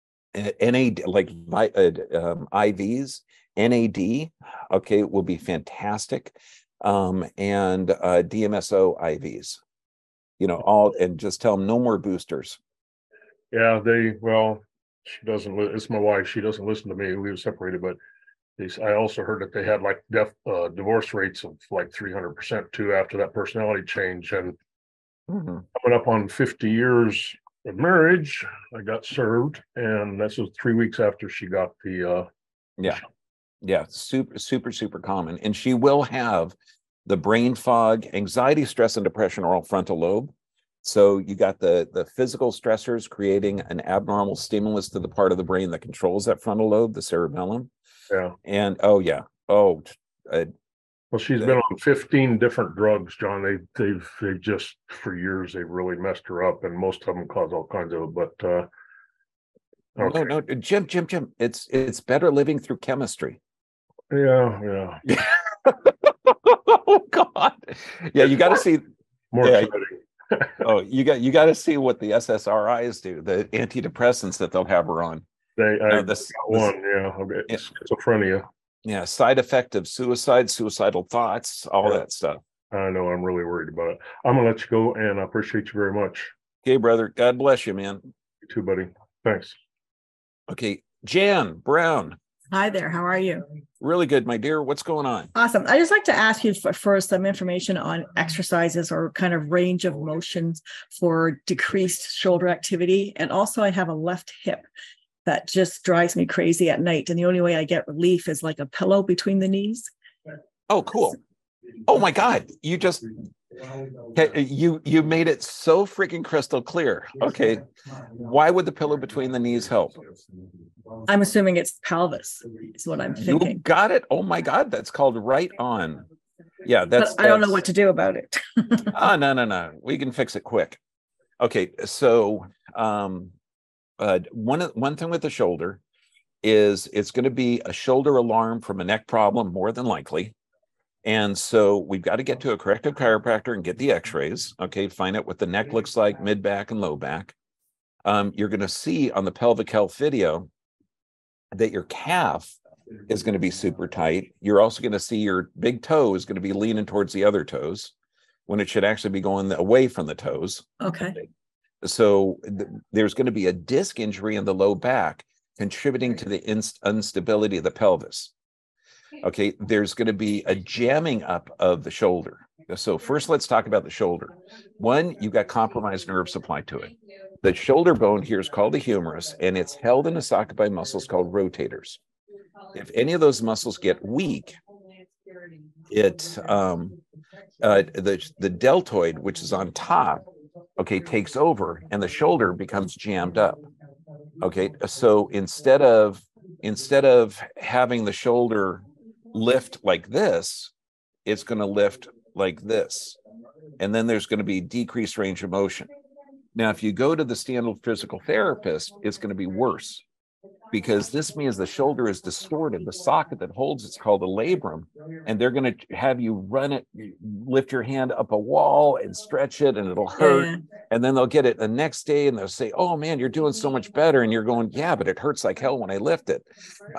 N A D, like uh, um, I Vs, N A D, okay, will be fantastic. Um, and uh, D M S O I Vs, you know, all, and just tell them no more boosters. Yeah, they, well, she doesn't, it's my wife, she doesn't listen to me. We were separated, but they, I also heard that they had like death, uh, divorce rates of like three hundred percent too after that personality change. And mm-hmm. coming up on fifty years of marriage, I got served, and this was three weeks after she got the uh yeah yeah super super super common. And she will have the brain fog, anxiety, stress, and depression are all frontal lobe. So you got the the physical stressors creating an abnormal stimulus to the part of the brain that controls that frontal lobe, the cerebellum. Yeah. And oh yeah, oh, uh, Well, she's been on fifteen different drugs, John. They they've they just for years they've really messed her up, and most of them cause all kinds of. But uh, okay. no, no, Jim, Jim, Jim. It's it's better living through chemistry. Yeah, yeah. Oh God, yeah. You got to see more yeah, exciting. oh, you got you got to see what the S S R Is do. The antidepressants that they'll have her on. They I Now, this, got one, yeah. Okay. Yeah. Schizophrenia. Yeah, side effect of suicide, suicidal thoughts, all Yeah. that stuff. I know. I'm really worried about it. I'm gonna let you go, and I appreciate you very much. Okay, brother. God bless you, man. You too, buddy. Thanks. Okay, Jan Brown. Hi there. How are you? Really good, my dear. What's going on? Awesome. I just like to ask you for, for some information on exercises or kind of range of motions for decreased shoulder activity. And also I have a left hip that just drives me crazy at night. And the only way I get relief is like a pillow between the knees. Oh, cool. Oh my God. You just you you made it so freaking crystal clear. Okay. Why would the pillow between the knees help? I'm assuming it's pelvis is what I'm You thinking. got it. Oh my God. That's called right on. Yeah, that's But I don't know that's- what to do about it. Oh, no, no, no. We can fix it quick. Okay, so um uh one one thing with the shoulder is it's going to be a shoulder alarm from a neck problem, more than likely. And so we've got to get to a corrective chiropractor and get the x-rays. Okay, find out what the neck looks like, mid back and low back. Um, you're going to see on the pelvic health video that your calf is going to be super tight. You're also going to see your big toe is going to be leaning towards the other toes when it should actually be going away from the toes. Okay. So th- there's going to be a disc injury in the low back contributing to the inst- instability of the pelvis. Okay, there's going to be a jamming up of the shoulder. So first, let's talk about the shoulder. One, you've got compromised nerve supply to it. The shoulder bone here is called the humerus, and it's held in a socket by muscles called rotators. If any of those muscles get weak, it um, uh, the the deltoid, which is on top, okay, takes over, and the shoulder becomes jammed up. Okay, so instead of instead of having the shoulder lift like this, it's going to lift like this, and then there's going to be decreased range of motion. Now, if you go to the standard physical therapist, it's going to be worse, because this means the shoulder is distorted. The socket that holds it's called the labrum, and they're going to have you run it, lift your hand up a wall and stretch it, and it'll hurt. Yeah. And then they'll get it the next day, and they'll say, "Oh man, you're doing so much better." And you're going, "Yeah, but it hurts like hell when I lift it."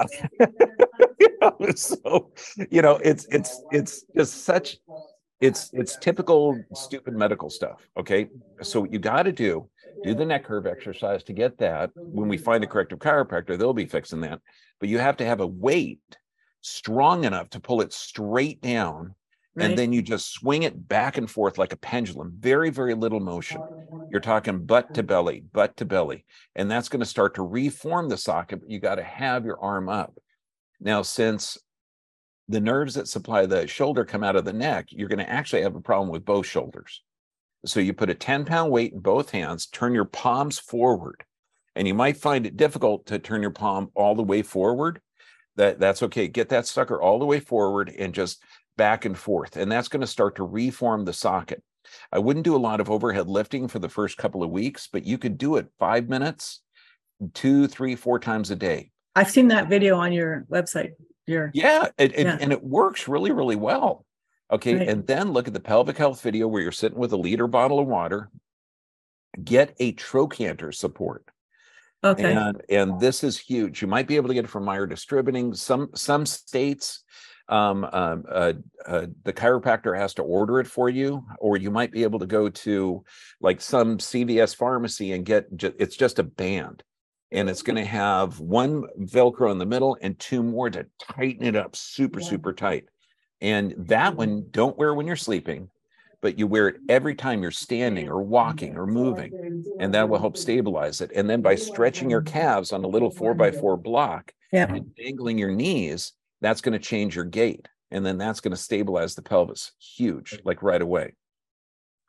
You know, so you know, it's it's it's just such it's it's typical stupid medical stuff. Okay, so what you got to do. Do the neck curve exercise to get that. When we find a corrective chiropractor, they'll be fixing that. But you have to have a weight strong enough to pull it straight down. Right. And then you just swing it back and forth like a pendulum. Very, very little motion. You're talking butt to belly, butt to belly. And that's going to start to reform the socket. But you got to have your arm up. Now, since the nerves that supply the shoulder come out of the neck, you're going to actually have a problem with both shoulders. So you put a ten pound weight in both hands, turn your palms forward, and you might find it difficult to turn your palm all the way forward. That, that's okay. Get that sucker all the way forward and just back and forth. And that's going to start to reform the socket. I wouldn't do a lot of overhead lifting for the first couple of weeks, but you could do it five minutes, two, three, four times a day. I've seen that video on your website. Your Yeah, it, it, Yeah. and it works really, really well. Okay, Right. and then look at the pelvic health video where you're sitting with a liter bottle of water. Get a trochanter support. Okay. And and this is huge. You might be able to get it from Meyer Distributing. Some some states, um, um, uh, uh, the chiropractor has to order it for you, or you might be able to go to like some C V S pharmacy and get. Ju- it's just a band, and it's going to have one Velcro in the middle and two more to tighten it up super super tight. And that one, don't wear when you're sleeping, but you wear it every time you're standing or walking or moving, and that will help stabilize it. And then by stretching your calves on a little four by four block Yeah. and dangling your knees, that's going to change your gait. And then that's going to stabilize the pelvis. Huge, like right away.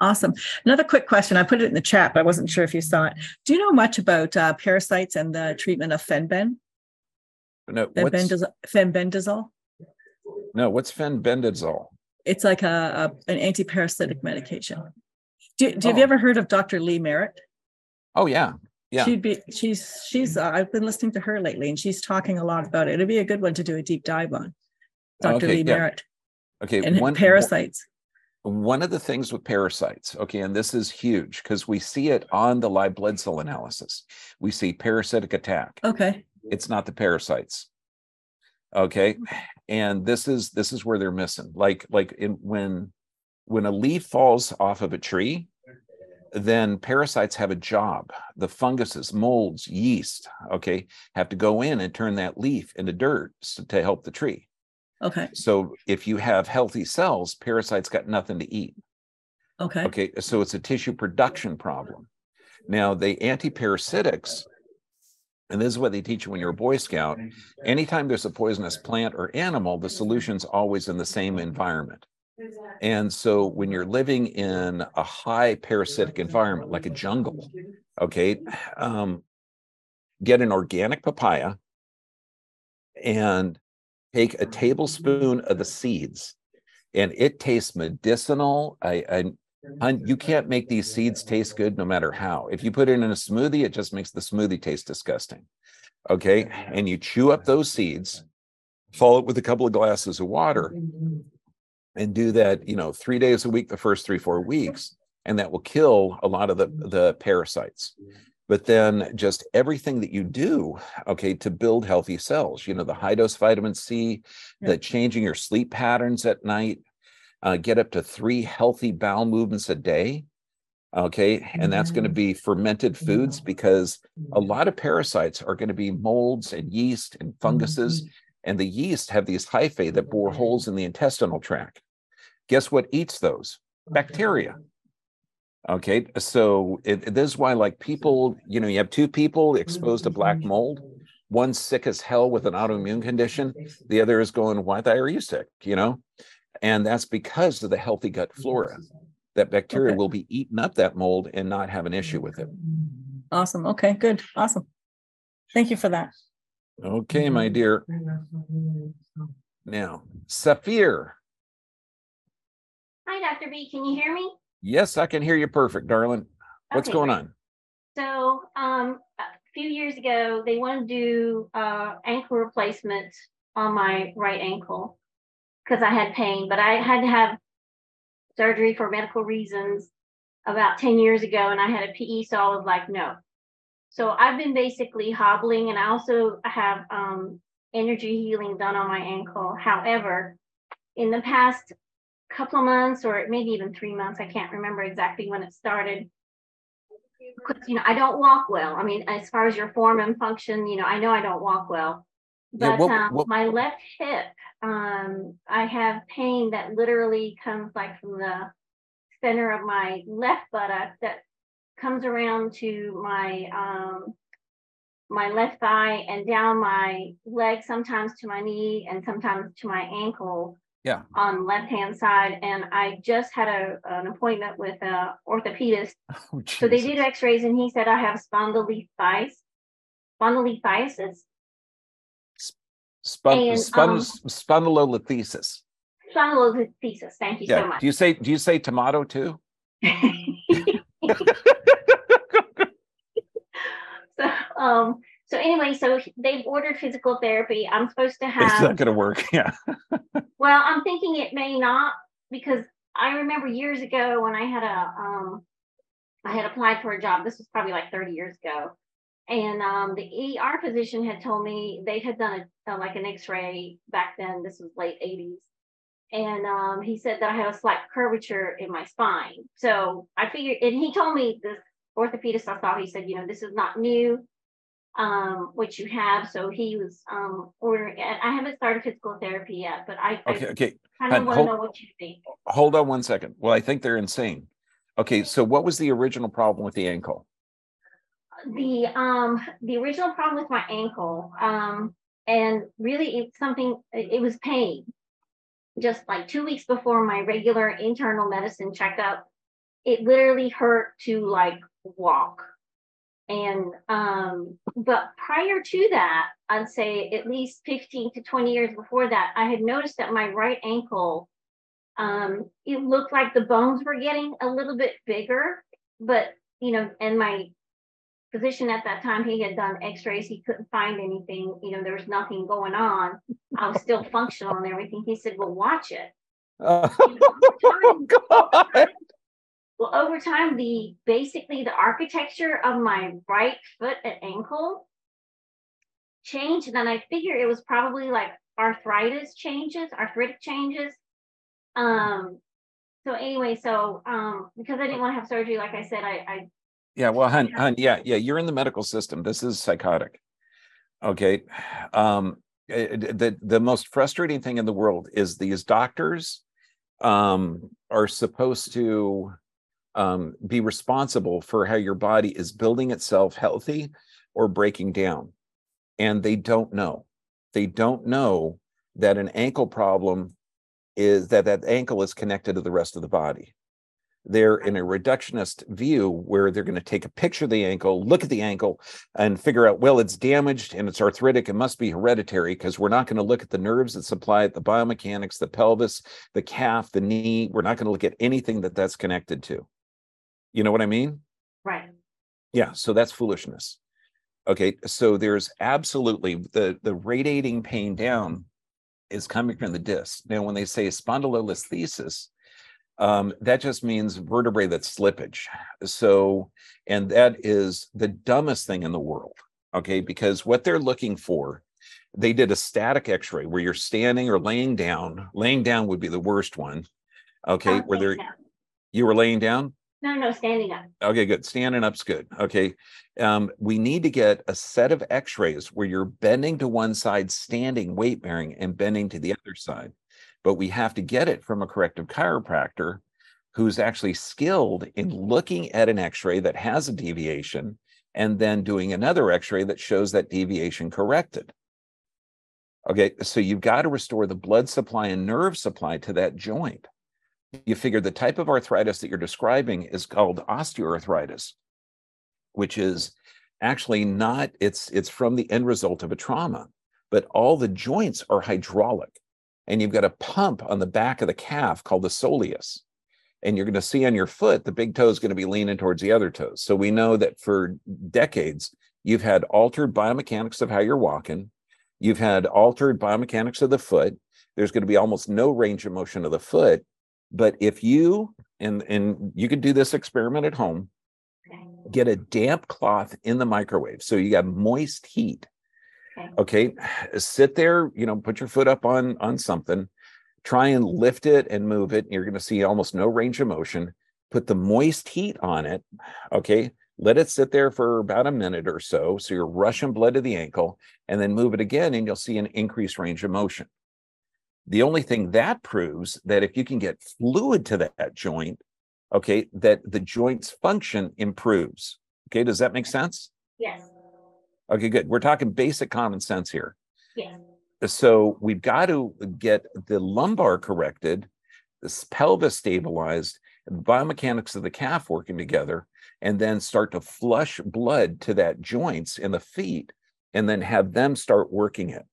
Awesome. Another quick question. I put it in the chat, but I wasn't sure if you saw it. Do you know much about uh, parasites and the treatment of fenben? No, what's, Fenbendazole? Fenbendazole? no, what's fenbendazole? It's like a, a an anti-parasitic medication. Do, do Oh. have you ever heard of Doctor Lee Merritt? Oh yeah, yeah. She'd be she's she's uh, I've been listening to her lately, and she's talking a lot about it. It'd be a good one to do a deep dive on. Doctor Okay, Lee yeah. Merritt Okay, and one parasites. One of the things with parasites, okay, and this is huge because we see it on the live blood cell analysis. We see parasitic attack. Okay. It's not the parasites. Okay, and this is this is where they're missing. Like like in when when a leaf falls off of a tree, then parasites have a job. The funguses, molds, yeast, okay, have to go in and turn that leaf into dirt to help the tree. Okay. So if you have healthy cells, parasites got nothing to eat. Okay. Okay, so it's a tissue production problem. Now, the antiparasitics, and this is what they teach you when you're a Boy Scout, anytime there's a poisonous plant or animal, the solution's always in the same environment. And so when you're living in a high parasitic environment, like a jungle, okay, um, get an organic papaya and take a tablespoon of the seeds, and it tastes medicinal. I, I, you can't make these seeds taste good no matter how. If you put it in a smoothie, it just makes the smoothie taste disgusting. Okay, and you chew up those seeds, follow it with a couple of glasses of water, and do that, you know, three days a week, the first three, four weeks, and that will kill a lot of the, the parasites. But then just everything that you do, okay, to build healthy cells, you know, the high dose vitamin C, Yeah. the changing your sleep patterns at night, uh, get up to three healthy bowel movements a day, okay, and that's going to be fermented foods, because a lot of parasites are going to be molds and yeast and funguses, and the yeast have these hyphae that bore holes in the intestinal tract. Guess what eats those? Bacteria. Okay, so it, this is why, like, people, you know, you have two people exposed to black mold. One's sick as hell with an autoimmune condition. The other is going, why the hell are you sick? You know, and that's because of the healthy gut flora. That bacteria Okay. will be eating up that mold and not have an issue with it. Awesome. Okay, good. Awesome. Thank you for that. Okay, my dear. Now, Saphir. Hi, Doctor B. Can you hear me? Yes, I can hear you perfect, darling. What's Okay, going great. on? So um, a few years ago, they wanted to do uh, ankle replacement on my right ankle because I had pain, but I had to have surgery for medical reasons about ten years ago, and I had a P E, so I was like, no. So I've been basically hobbling, and I also have um, energy healing done on my ankle. However, in the past couple of months, or maybe even three months, I can't remember exactly when it started, because, you know, I don't walk well. I mean, as far as your form and function, you know, I know I don't walk well. Yeah, But what- um, what- my left hip, um, I have pain that literally comes like from the center of my left buttock that comes around to my um, my left thigh and down my leg, sometimes to my knee and sometimes to my ankle. Yeah. On the left hand side, and I just had a an appointment with a orthopedist. Oh, So they Jesus. did X-rays, and he said I have spondylolisthesis. Spondylolisthesis. Spon- and, spon- um, spondylolisthesis. Spondylolisthesis. Thank you so Yeah. much. Do you say do you say tomato too? so, um, so anyway, so they've ordered physical therapy. I'm supposed to It's have. not going to work. Yeah. Well, I'm thinking it may not, because I remember years ago when I had a um, I had applied for a job. This was probably like thirty years ago, and um, the E R physician had told me they had done a, a like an X-ray back then. This was late eighties, and um, he said that I have a slight curvature in my spine. So I figured, and he told me, this orthopedist I saw, he said, you know, this is not new, um, what you have. So he was um, ordering. And I haven't started physical therapy yet, but I, Okay. Okay. I kind Hun, of want to hold- know what you think. Hold on one second. Well, I think they're insane. Okay. So what was the original problem with the ankle? The um the original problem with my ankle, um, and really it's something. It, it was pain. Just like two weeks before my regular internal medicine checkup, it literally hurt to like walk. And um, but prior to that, I'd say at least fifteen to twenty years before that, I had noticed that my right ankle, um, it looked like the bones were getting a little bit bigger, but you know, and my physician at that time, he had done x-rays, he couldn't find anything, you know, there was nothing going on. I was still functional and everything. He said, well, watch it. Oh, time, God. Well, over time, the basically the architecture of my right foot and ankle changed. And then I figure it was probably like arthritis changes, arthritic changes. Um, so anyway, so um, because I didn't want to have surgery, like I said, I, I Yeah, well, hun, hun, yeah, yeah, you're in the medical system. This is psychotic. Okay. Um, the, the most frustrating thing in the world is these doctors um, are supposed to um, be responsible for how your body is building itself healthy or breaking down. And they don't know. They don't know that an ankle problem is that that ankle is connected to the rest of the body. They're in a reductionist view where they're going to take a picture of the ankle, look at the ankle, and figure out, well, it's damaged and it's arthritic. It must be hereditary, because we're not going to look at the nerves that supply it, the biomechanics, the pelvis, the calf, the knee. We're not going to look at anything that that's connected to. You know what I mean? right. Yeah, so that's foolishness. Okay, so there's absolutely the, the radiating pain down is coming from the disc. Now, when they say spondylolisthesis, Um, that just means vertebrae that's slippage. So, and that is the dumbest thing in the world, okay? Because what they're looking for, they did a static x-ray where you're standing or laying down. Laying down would be the worst one, okay? Uh, Where they're, yeah. you were laying down? No, no, standing up. Okay, good. Standing up's good. Okay. Um, we need to get a set of x-rays where you're bending to one side, standing, weight bearing, and bending to the other side. But we have to get it from a corrective chiropractor who's actually skilled in looking at an x-ray that has a deviation and then doing another x-ray that shows that deviation corrected. Okay, so you've got to restore the blood supply and nerve supply to that joint. You figure the type of arthritis that you're describing is called osteoarthritis, which is actually not, it's, it's from the end result of a trauma, but all the joints are hydraulic. And you've got a pump on the back of the calf called the soleus. And you're going to see on your foot, the big toe is going to be leaning towards the other toes. So we know that for decades, you've had altered biomechanics of how you're walking. You've had altered biomechanics of the foot. There's going to be almost no range of motion of the foot. But if you, and, and you could do this experiment at home, get a damp cloth in the microwave. So you got moist heat. Okay, sit there, you know, put your foot up on, on something, try and lift it and move it. You're going to see almost no range of motion. Put the moist heat on it. Okay, let it sit there for about a minute or so. So you're rushing blood to the ankle, and then move it again, and you'll see an increased range of motion. The only thing that proves that if you can get fluid to that, that joint, okay, that the joint's function improves. Okay, does that make sense? Yes. Okay, good. We're talking basic common sense here. Yes. So we've got to get the lumbar corrected, this pelvis stabilized, the biomechanics of the calf working together, and then start to flush blood to that joints in the feet, and then have them start working it.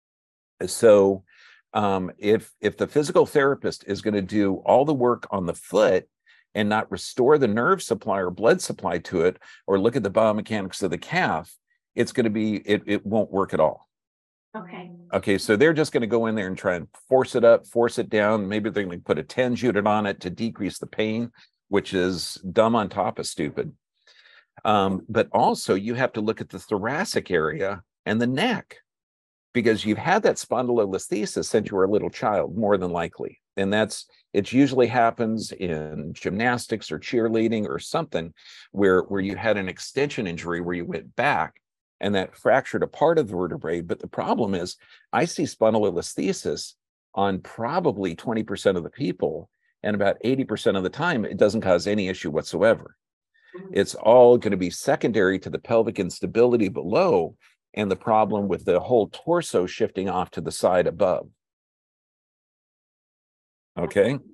So um, if, if the physical therapist is going to do all the work on the foot and not restore the nerve supply or blood supply to it, or look at the biomechanics of the calf, it's going to be, it, it won't work at all. Okay. Okay, so they're just going to go in there and try and force it up, force it down. Maybe they're going to put a TENS unit on it to decrease the pain, which is dumb on top of stupid. Um, but also you have to look at the thoracic area and the neck, because you've had that spondylolisthesis since you were a little child, more than likely. And that's, it usually happens in gymnastics or cheerleading or something where, where you had an extension injury where you went back and that fractured a part of the vertebrae. But the problem is, I see spondylolisthesis on probably twenty percent of the people, and about eighty percent of the time, it doesn't cause any issue whatsoever. It's all going to be secondary to the pelvic instability below and the problem with the whole torso shifting off to the side above. Okay.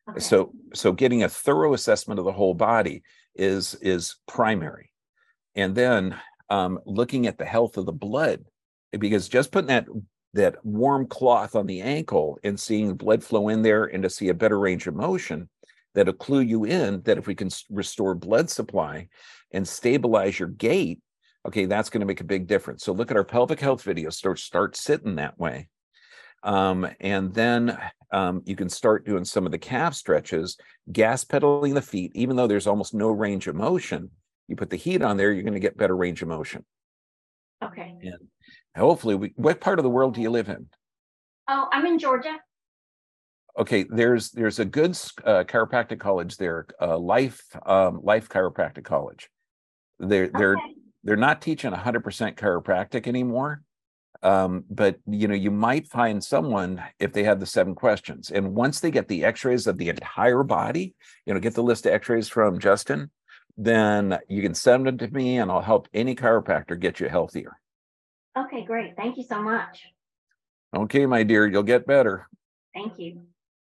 Okay. So, so getting a thorough assessment of the whole body is is primary, and then um, looking at the health of the blood, because just putting that that warm cloth on the ankle and seeing blood flow in there and to see a better range of motion, that'll clue you in that if we can restore blood supply and stabilize your gait, okay, that's going to make a big difference. So look at our pelvic health video. Start start sitting that way. Um, and then um, you can start doing some of the calf stretches, gas pedaling the feet, even though there's almost no range of motion. You put the heat on there, you're going to get better range of motion. Okay. And hopefully, we, what part of the world do you live in? Oh, I'm in Georgia. Okay, there's there's a good uh, chiropractic college there, uh, Life um, Life Chiropractic College. They're they're Okay. they're not teaching one hundred percent chiropractic anymore. Um, but you know, you might find someone if they have the seven questions, and once they get the X-rays of the entire body, you know, get the list of X-rays from Justin, then you can send them to me, and I'll help any chiropractor get you healthier. Okay, great. Thank you so much. Okay, my dear, you'll get better. Thank you.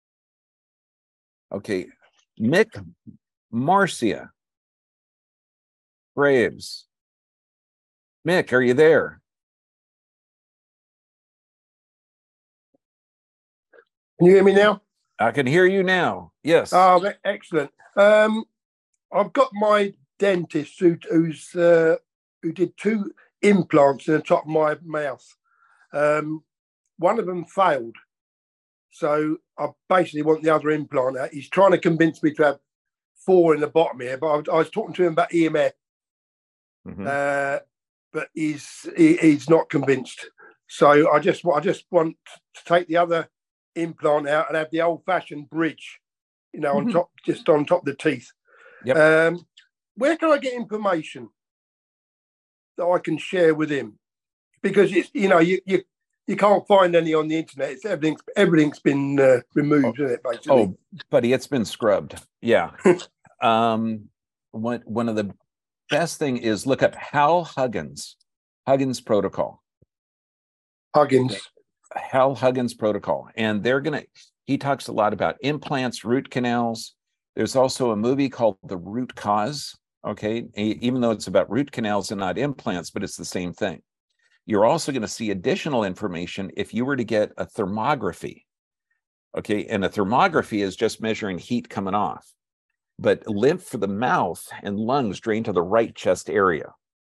Okay, Mick Marcia Graves. Mick, are you there? Can you hear me now? I can hear you now. Yes. Oh, e- excellent. Um, I've got my dentist who, who's uh, who did two implants in the top of my mouth. Um, one of them failed, so I basically want the other implant out. He's trying to convince me to have four in the bottom here, but I was, I was talking to him about E M F, Mhm. uh, but he's he, he's not convinced. So I just I just want to take the other implant out and have the old-fashioned bridge, you know, on top, just on top of the teeth. Yep. Um, where can I get information that I can share with him? Because it's, you know, you you, you can't find any on the internet. It's everything's everything's been uh, removed, isn't it? Basically. Oh, buddy, it's been scrubbed. Yeah. um, one one of the best thing is look up Hal Huggins, Huggins Protocol. Huggins. Hal Huggins Protocol, and they're gonna. He talks a lot about implants, root canals. There's also a movie called The Root Cause. Okay, E- even though it's about root canals and not implants, but it's the same thing. You're also going to see additional information if you were to get a thermography. Okay, and a thermography is just measuring heat coming off, but lymph for the mouth and lungs drain to the right chest area.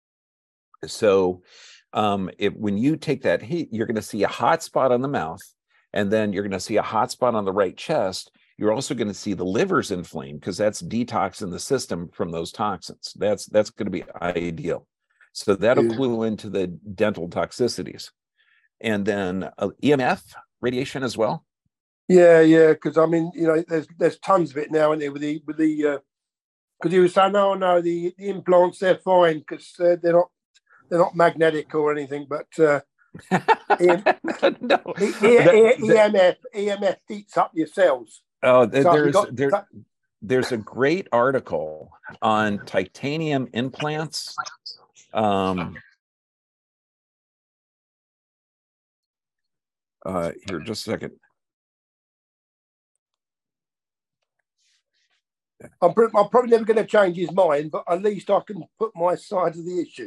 So um, if when you take that heat, you're going to see a hot spot on the mouth, and then you're going to see a hot spot on the right chest. You're also going to see the liver's inflamed because that's detoxing the system from those toxins. That's that's going to be ideal. So that'll Yeah. clue into the dental toxicities, and then uh, E M F radiation as well. Yeah, yeah. Because I mean, you know, there's there's tons of it now, isn't there? With the with the because he was saying, no, no, the, the implants they're fine because uh, they're not they're not magnetic or anything, but uh, E- no, E- E- that- E- EMF E M F heats up your cells. Oh, th- So have you there's got- there, there's a great article on titanium implants. Um, uh, here, just a second. I'm, pr- I'm probably never going to change his mind, but at least I can put my side of the issue.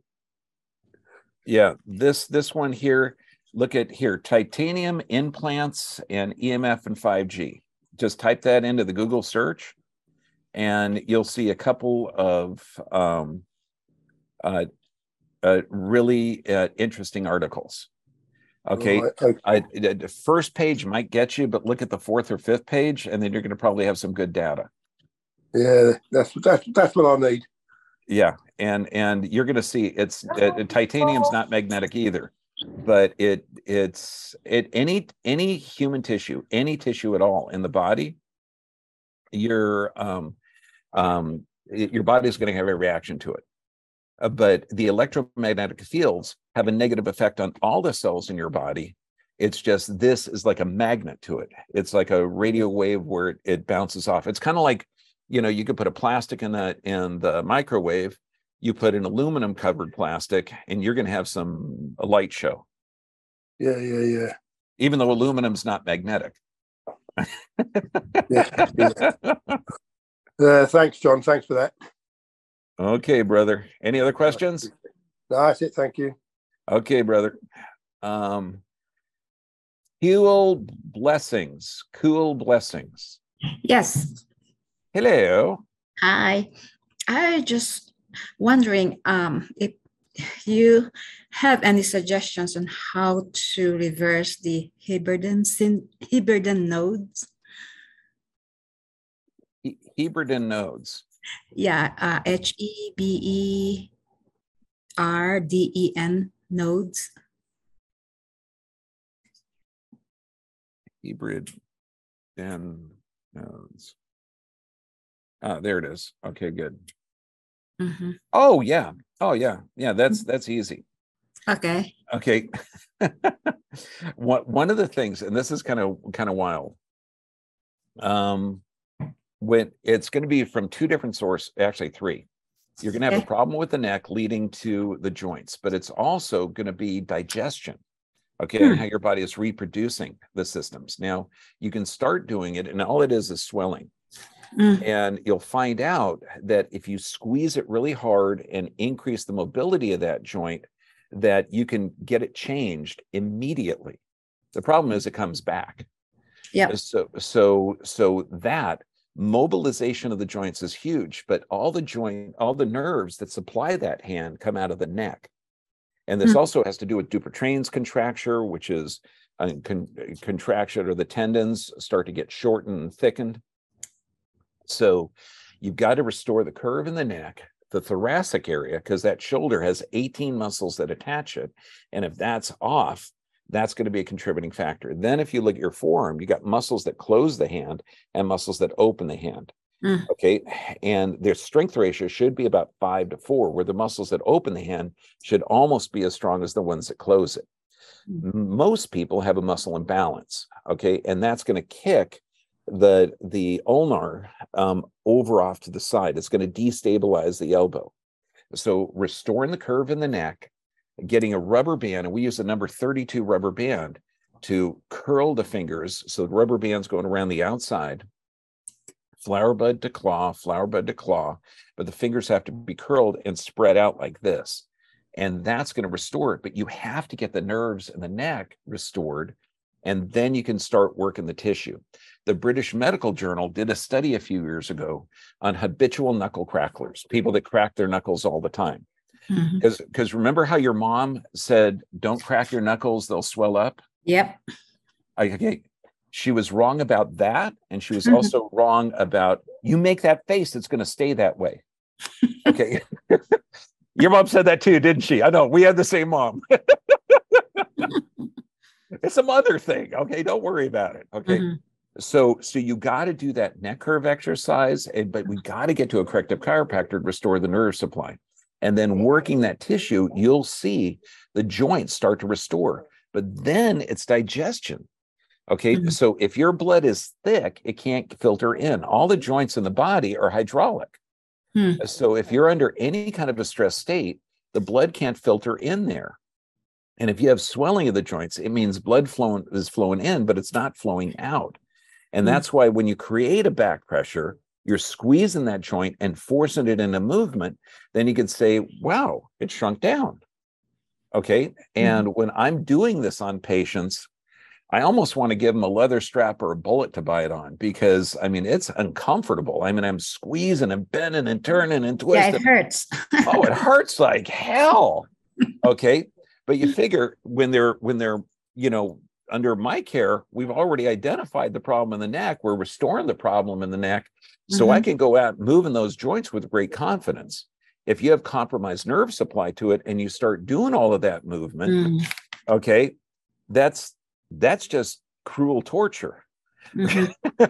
Yeah, this this one here. Look at here, titanium implants and E M F and five G. Just type that into the Google search, and you'll see a couple of um, uh, uh, really uh, interesting articles. Okay, Right, okay. I, the first page might get you, but look at the fourth or fifth page, and then you're going to probably have some good data. Yeah, that's that's that's what I need. Yeah, and and you're going to see it's uh, titanium's not magnetic either, but it it's it any any human tissue, any tissue at all in the body, your um um it- your body is going to have a reaction to it. Uh, but the electromagnetic fields have a negative effect on all the cells in your body. It's just this is like a magnet to it. It's like a radio wave where it, it bounces off. It's kind of like, you know, you could put a plastic in the in the microwave. You put an aluminum covered plastic, and you're going to have some a light show, Yeah, yeah, yeah. even though aluminum's not magnetic. Yeah, yeah. Uh, thanks, John. Thanks for that. Okay, brother. Any other questions? No, that's it. Thank you. Okay, brother. Um, cool blessings. Cool blessings. Yes. Hello. Hi. I just wondering um, if you have any suggestions on how to reverse the Heberden syn- Heberden nodes. He- Heberden nodes. Yeah, uh, H E B E R D E N nodes. Hybrid and nodes. Ah, there it is. Okay, good. Mm-hmm. Oh yeah. Oh yeah. Yeah, that's that's easy. Okay. Okay. one one of the things, and this is kind of kind of wild. Um, when it's going to be from two different sources, actually three. You're going to have Okay. a problem with the neck leading to the joints, but it's also going to be digestion. Okay, and Hmm. how your body is reproducing the systems. Now you can start doing it, and all it is is swelling. Mm. And you'll find out that if you squeeze it really hard and increase the mobility of that joint, that you can get it changed immediately. The problem is it comes back. Yeah. So, so, so that mobilization of the joints is huge, but all the joint, all the nerves that supply that hand come out of the neck. And this Hmm. also has to do with Dupuytren's contracture, which is a con- contraction, or the tendons start to get shortened and thickened. So you've got to restore the curve in the neck, the thoracic area, because that shoulder has eighteen muscles that attach it. And if that's off, that's going to be a contributing factor. Then if you look at your forearm, you got muscles that close the hand and muscles that open the hand. Mm. Okay. And their strength ratio should be about five to four, where the muscles that open the hand should almost be as strong as the ones that close it. Mm. Most people have a muscle imbalance. Okay. And that's going to kick the the ulnar um, over off to the side. It's going to destabilize the elbow. So restoring the curve in the neck, getting a rubber band, and we use the number thirty-two rubber band to curl the fingers. So the rubber band's going around the outside, flower bud to claw, flower bud to claw, but the fingers have to be curled and spread out like this. And that's going to restore it. But you have to get the nerves in the neck restored, and then you can start working the tissue. The British Medical Journal did a study a few years ago on habitual knuckle cracklers, people that crack their knuckles all the time. Mhm. Because because remember how your mom said, don't crack your knuckles, they'll swell up? Yep. Okay. She was wrong about that. And she was Mhm. also wrong about, you make that face, it's going to stay that way. Okay. Your mom said that too, didn't she? I know, we had the same mom. It's a mother thing. Okay. Don't worry about it. Okay. Mhm. So, so you got to do that neck curve exercise, and but we got to get to a corrective chiropractor to restore the nerve supply. And then working that tissue, you'll see the joints start to restore. But then it's digestion. Okay. Mhm. So if your blood is thick, it can't filter in. All the joints in the body are hydraulic. Hmm. So if you're under any kind of a stress state, the blood can't filter in there. And if you have swelling of the joints, it means blood flowing is flowing in, but it's not flowing out. And Hmm. that's why when you create a back pressure, you're squeezing that joint and forcing it into movement, then you can say, wow, it shrunk down. Okay. And when I'm doing this on patients, I almost want to give them a leather strap or a bullet to bite on, because I mean, it's uncomfortable. I mean, I'm squeezing and bending and turning and Yeah, twisting. it hurts. Oh, it hurts like hell. Okay. But you figure when they're, when they're, you know, under my care, we've already identified the problem in the neck. We're restoring the problem in the neck. So I Mhm. can go out moving those joints with great confidence. If you have compromised nerve supply to it and you start doing all of that movement, Mm. okay, that's, that's just cruel torture. Mhm.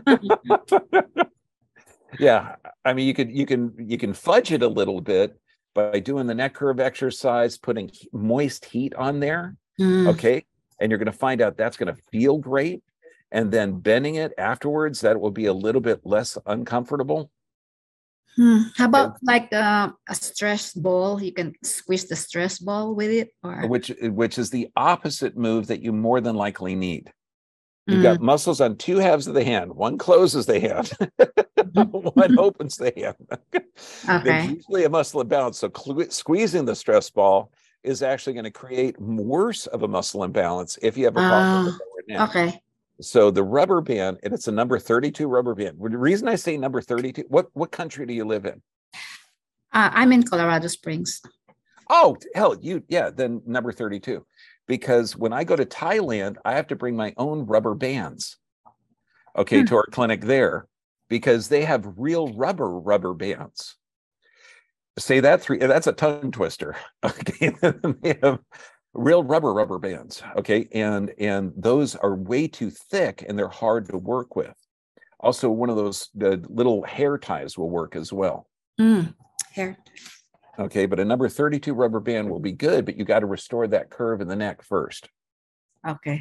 Yeah. I mean, you could, you can, you can fudge it a little bit by doing the neck curve exercise, putting he- moist heat on there. Mm. Okay. And you're going to find out that's going to feel great. And then bending it afterwards, that will be a little bit less uncomfortable. Hmm. How about like uh, a stress ball? You can squeeze the stress ball with it, or Which, which is the opposite move that you more than likely need. You've got muscles on two halves of the hand. One closes the hand, one opens the hand. Okay. There's usually a muscle imbalance. So cl- squeezing the stress ball is actually going to create worse of a muscle imbalance if you have a problem with the lower neck. Okay. So the rubber band, and it's a number thirty-two rubber band. The reason I say number thirty-two, what, what country do you live in? Uh, I'm in Colorado Springs. Oh, hell, you, yeah, then number thirty-two. Because when I go to Thailand, I have to bring my own rubber bands, okay, Hmm. to our clinic there, because they have real rubber rubber bands. Say that three, that's a tongue twister. Okay, they have real rubber rubber bands. Okay, and and those are way too thick and they're hard to work with. Also, one of those the little hair ties will work as well. Mm. Hair. Okay, but a number thirty-two rubber band will be good, but you got to restore that curve in the neck first. Okay.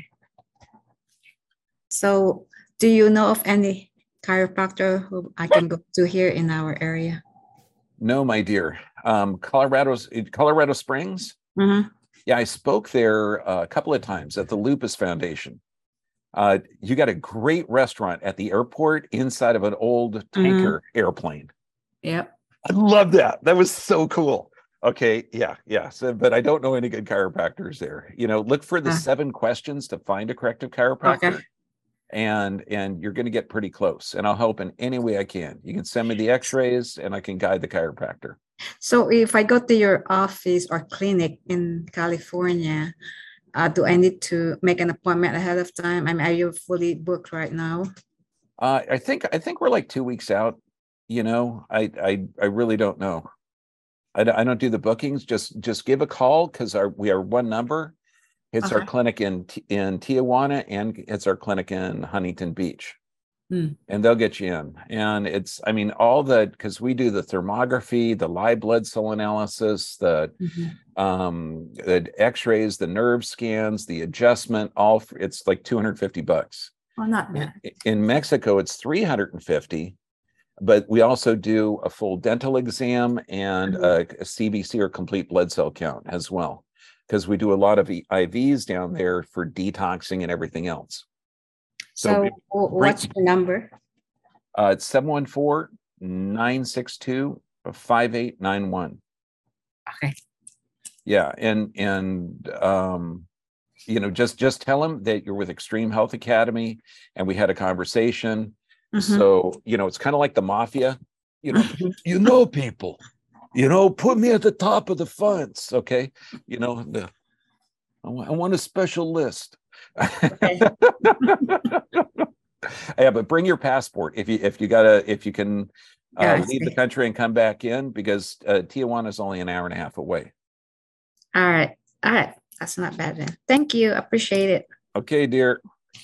So, do you know of any chiropractor who I can go to here in our area? No, my dear. Um, Colorado's Colorado Springs. Mm-hmm. Yeah, I spoke there uh, a couple of times at the Lupus Foundation. Uh, you got a great restaurant at the airport inside of an old tanker mm-hmm. airplane. Yep. I love that. That was so cool. Okay, yeah, yeah. So, but I don't know any good chiropractors there. You know, look for the uh, seven questions to find a corrective chiropractor. Okay. And and you're going to get pretty close. And I'll help in any way I can. You can send me the x-rays and I can guide the chiropractor. So if I go to your office or clinic in California, uh, do I need to make an appointment ahead of time? I mean, are you fully booked right now? Uh, I think I think we're like two weeks out. You know, I I I really don't know. I, I don't do the bookings. Just just give a call because our we are one number. It's okay. Our clinic in in Tijuana and it's our clinic in Huntington Beach, mm. and they'll get you in. And it's I mean all the because we do the thermography, the live blood cell analysis, the mm-hmm. um, the X-rays, the nerve scans, the adjustment. All it's like two hundred fifty bucks. Well, not bad. In Mexico, it's three hundred fifty. But we also do a full dental exam and mm-hmm. a, a C B C or complete blood cell count as well, because we do a lot of I Vs down there for detoxing and everything else. So, so what's the number? Uh, it's seven one four, nine six two, five eight nine one. Okay. Yeah, and and um, you know, just just tell them that you're with Extreme Health Academy, and we had a conversation. Mm-hmm. So, you know, it's kind of like the mafia, you know, you know, people, you know, put me at the top of the fence. Okay. You know, the, I, want, I want a special list. Okay. Yeah, but bring your passport if you, if you gotta, if you can uh, yeah, leave the country and come back in, because uh, Tijuana is only an hour and a half away. All right. All right. That's not bad then. Thank you. Appreciate it. Okay, dear.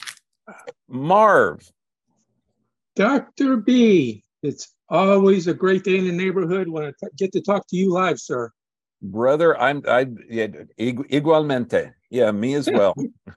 Marv. Doctor B, it's always a great day in the neighborhood when I get to talk to you live, sir. Brother, I'm I yeah, igualmente. Yeah, me as well.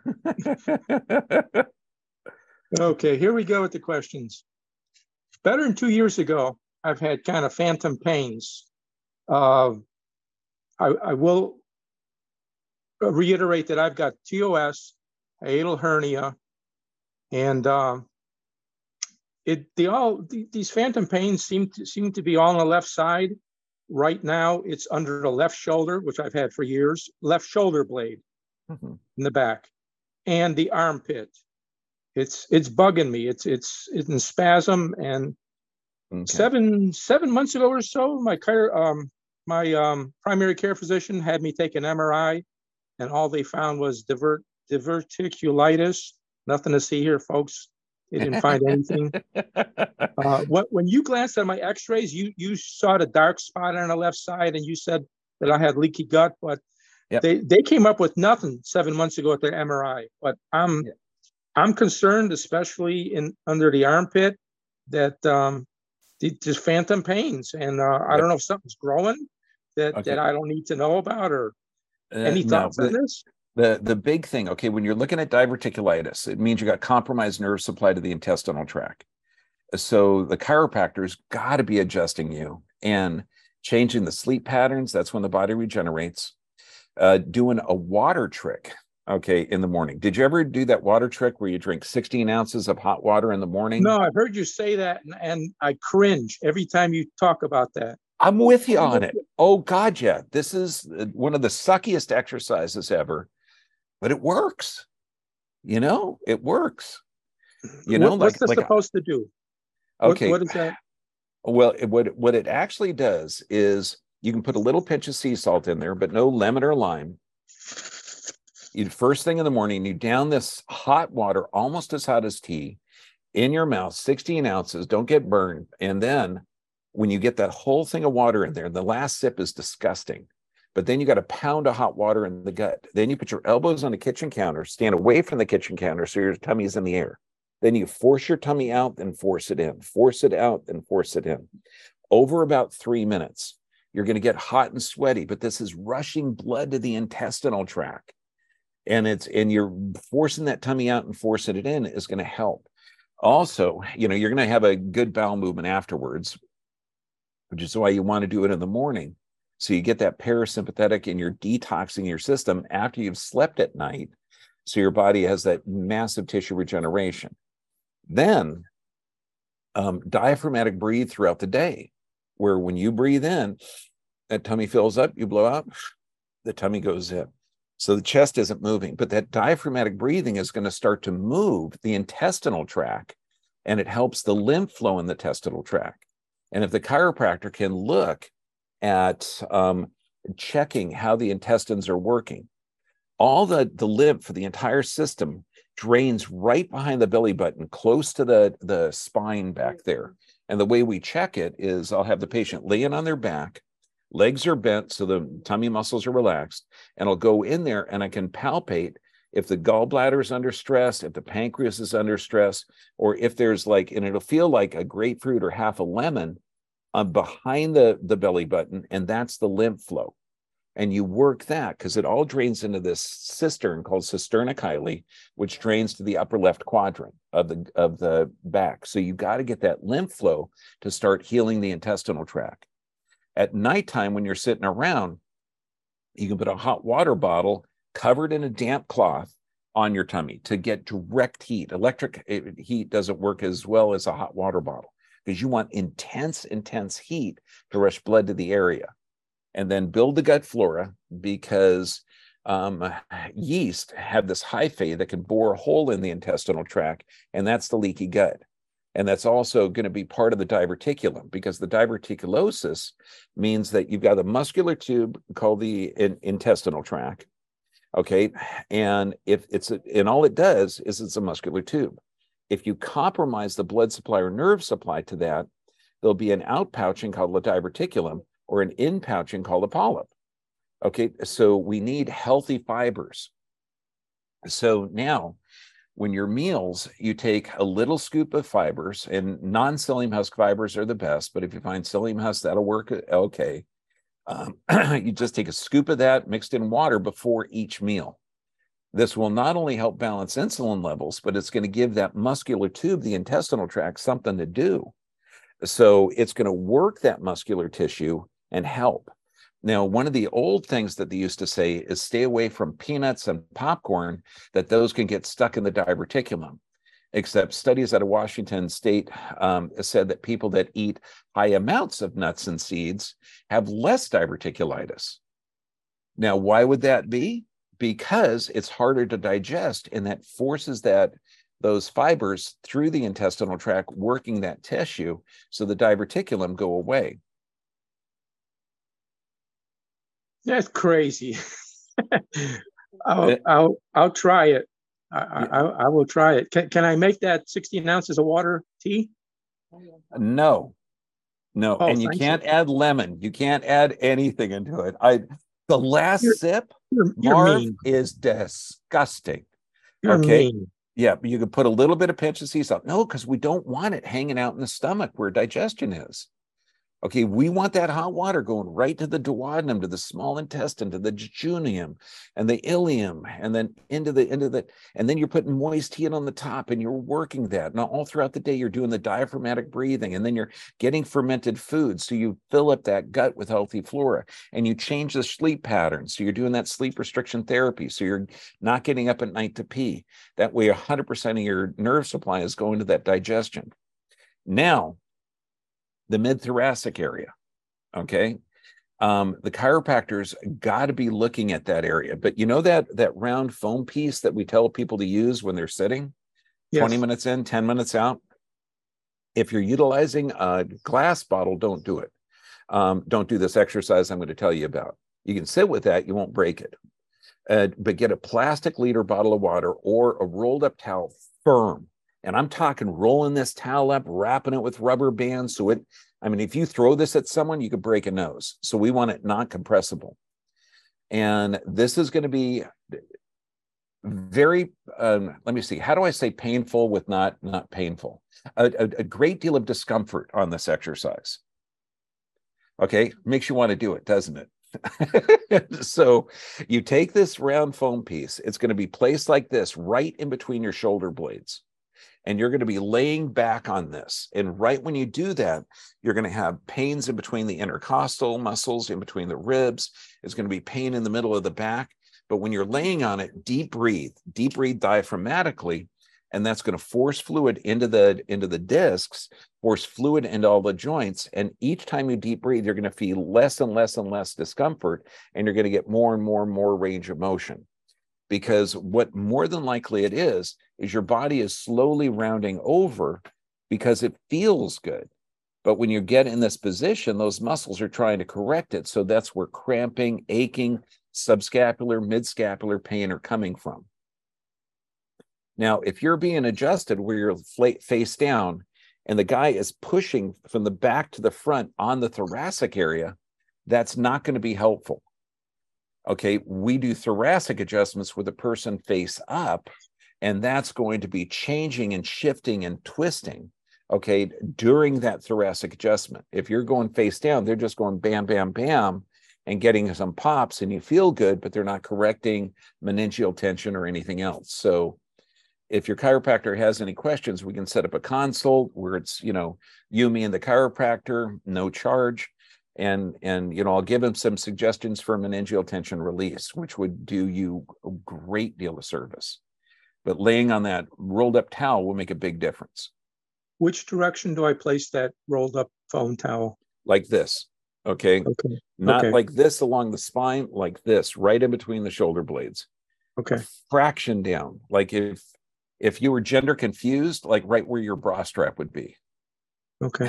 Okay, here we go with the questions. Better than two years ago, I've had kind of phantom pains. Uh, I, I will reiterate that I've got T O S, hiatal hernia, and uh, It the all these phantom pains seem to seem to be all on the left side. Right now, it's under the left shoulder, which I've had for years. Left shoulder blade mm-hmm. in the back, and the armpit. It's it's bugging me. It's it's it's in spasm. And okay. seven seven months ago or so, my care um my um primary care physician had me take an M R I, and all they found was divert diverticulitis. Nothing to see here, folks. They didn't find anything. Uh, what, when you glanced at my x-rays, you you saw the dark spot on the left side, and you said that I had leaky gut, but yep. they, they came up with nothing seven months ago at the M R I. But I'm yep. I'm concerned, especially in under the armpit, that um, just phantom pains, and uh, yep. I don't know if something's growing that, okay. that I don't need to know about, or uh, any thoughts no, on this? The the big thing, okay, when you're looking at diverticulitis, it means you got compromised nerve supply to the intestinal tract. So the chiropractor's got to be adjusting you and changing the sleep patterns. That's when the body regenerates. Uh, doing a water trick. Okay, in the morning. Did you ever do that water trick where you drink sixteen ounces of hot water in the morning? No, I've heard you say that, and, and I cringe every time you talk about that. I'm with you on it. Oh, God, yeah. This is one of the suckiest exercises ever, but it works. You know, it works. You know, what, what's like, this like supposed to do? Okay. What, what is that? Well, it, what, what it actually does is you can put a little pinch of sea salt in there, but no lemon or lime. You first thing in the morning, you down this hot water, almost as hot as tea, in your mouth, sixteen ounces, don't get burned. And then when you get that whole thing of water in there, the last sip is disgusting. But then you got a pound of hot water in the gut. Then you put your elbows on the kitchen counter, stand away from the kitchen counter so your tummy's in the air. Then you force your tummy out, then force it in, force it out, then force it in. Over about three minutes, you're going to get hot and sweaty, but this is rushing blood to the intestinal tract. And it's and you're forcing that tummy out and forcing it in is going to help. Also, you know, you're going to have a good bowel movement afterwards, which is why you want to do it in the morning. So you get that parasympathetic and you're detoxing your system after you've slept at night. So your body has that massive tissue regeneration. Then um, diaphragmatic breathe throughout the day, where when you breathe in, that tummy fills up, you blow out, the tummy goes in. So the chest isn't moving, but that diaphragmatic breathing is going to start to move the intestinal tract, and it helps the lymph flow in the intestinal tract. And if the chiropractor can look at um, checking how the intestines are working, all the, the lymph for the entire system drains right behind the belly button, close to the, the spine back there. And the way we check it is I'll have the patient laying on their back, legs are bent so the tummy muscles are relaxed, and I'll go in there and I can palpate if the gallbladder is under stress, if the pancreas is under stress, or if there's like, and it'll feel like a grapefruit or half a lemon uh, behind the, the belly button, and that's the lymph flow. And you work that because it all drains into this cistern called cisterna chyli, which drains to the upper left quadrant of the, of the back. So you got to get that lymph flow to start healing the intestinal tract. At nighttime, when you're sitting around, you can put a hot water bottle covered in a damp cloth on your tummy to get direct heat. Electric heat doesn't work as well as a hot water bottle because you want intense, intense heat to rush blood to the area. And then build the gut flora because um, yeast have this hyphae that can bore a hole in the intestinal tract, and that's the leaky gut. And that's also going to be part of the diverticulum because the diverticulosis means that you've got a muscular tube called the in, intestinal tract. Okay. And if it's, a, and all it does is it's a muscular tube. If you compromise the blood supply or nerve supply to that, there'll be an outpouching called the diverticulum or an inpouching called a polyp. Okay. So we need healthy fibers. So now, when your meals, you take a little scoop of fibers, and non-psyllium husk fibers are the best, but if you find psyllium husk, that'll work okay. Um, you just take a scoop of that mixed in water before each meal. This will not only help balance insulin levels, but it's going to give that muscular tube, the intestinal tract, something to do. So it's going to work that muscular tissue and help. Now, one of the old things that they used to say is stay away from peanuts and popcorn, that those can get stuck in the diverticulum. Except studies out of Washington State um, said that people that eat high amounts of nuts and seeds have less diverticulitis. Now, why would that be? Because it's harder to digest, and that forces that those fibers through the intestinal tract, working that tissue, so the diverticulum go away. That's crazy. I'll, I'll, I'll try it. I, I, I will try it. Can, can I make that sixteen ounces of water tea? No, no. Oh, and you can't you. add lemon. You can't add anything into it. I, the last you're, sip, you're, you're Marv, mean. is disgusting. You're okay. Mean. Yeah, but you can put a little bit of pinch of sea salt. No, because we don't want it hanging out in the stomach where digestion is. Okay, we want that hot water going right to the duodenum, to the small intestine, to the jejunum and the ileum, and then into the into the, and then you're putting moist heat on the top and you're working that. Now, all throughout the day, you're doing the diaphragmatic breathing, and then you're getting fermented food. So you fill up that gut with healthy flora, and you change the sleep pattern. So you're doing that sleep restriction therapy. So you're not getting up at night to pee. That way, one hundred percent of your nerve supply is going to that digestion. Now, the mid-thoracic area, okay? Um, the chiropractors got to be looking at that area. But you know that that round foam piece that we tell people to use when they're sitting? Yes. twenty minutes in, ten minutes out? If you're utilizing a glass bottle, don't do it. Um, don't do this exercise I'm going to tell you about. You can sit with that, you won't break it. Uh, but get a plastic liter bottle of water or a rolled up towel, firm. And I'm talking rolling this towel up, wrapping it with rubber bands. So it, I mean, if you throw this at someone, you could break a nose. So we want it not compressible. And this is going to be very, um, let me see, how do I say painful with not, not painful? A, a, a great deal of discomfort on this exercise. Okay, makes you want to do it, doesn't it? So you take this round foam piece, it's going to be placed like this, right in between your shoulder blades. And you're going to be laying back on this. And right when you do that, you're going to have pains in between the intercostal muscles, in between the ribs. It's going to be pain in the middle of the back. But when you're laying on it, deep breathe, deep breathe diaphragmatically, and that's going to force fluid into the, into the discs, force fluid into all the joints. And each time you deep breathe, you're going to feel less and less and less discomfort, and you're going to get more and more and more range of motion. Because what more than likely it is, is your body is slowly rounding over because it feels good. But when you get in this position, those muscles are trying to correct it. So that's where cramping, aching, subscapular, midscapular pain are coming from. Now, if you're being adjusted where you're face down and the guy is pushing from the back to the front on the thoracic area, that's not going to be helpful. Okay, we do thoracic adjustments with a person face up, and that's going to be changing and shifting and twisting, okay, during that thoracic adjustment. If you're going face down, they're just going bam, bam, bam, and getting some pops, and you feel good, but they're not correcting meningeal tension or anything else. So if your chiropractor has any questions, we can set up a consult where it's, you know, you, me, and the chiropractor, no charge. And, and, you know, I'll give him some suggestions for meningeal tension release, which would do you a great deal of service. But laying on that rolled up towel will make a big difference. Which direction do I place that rolled up foam towel? Like this. Okay. Okay. Not okay. like this along the spine, like this, right in between the shoulder blades. Okay. A fraction down. Like if, if you were gender confused, like right where your bra strap would be. Okay.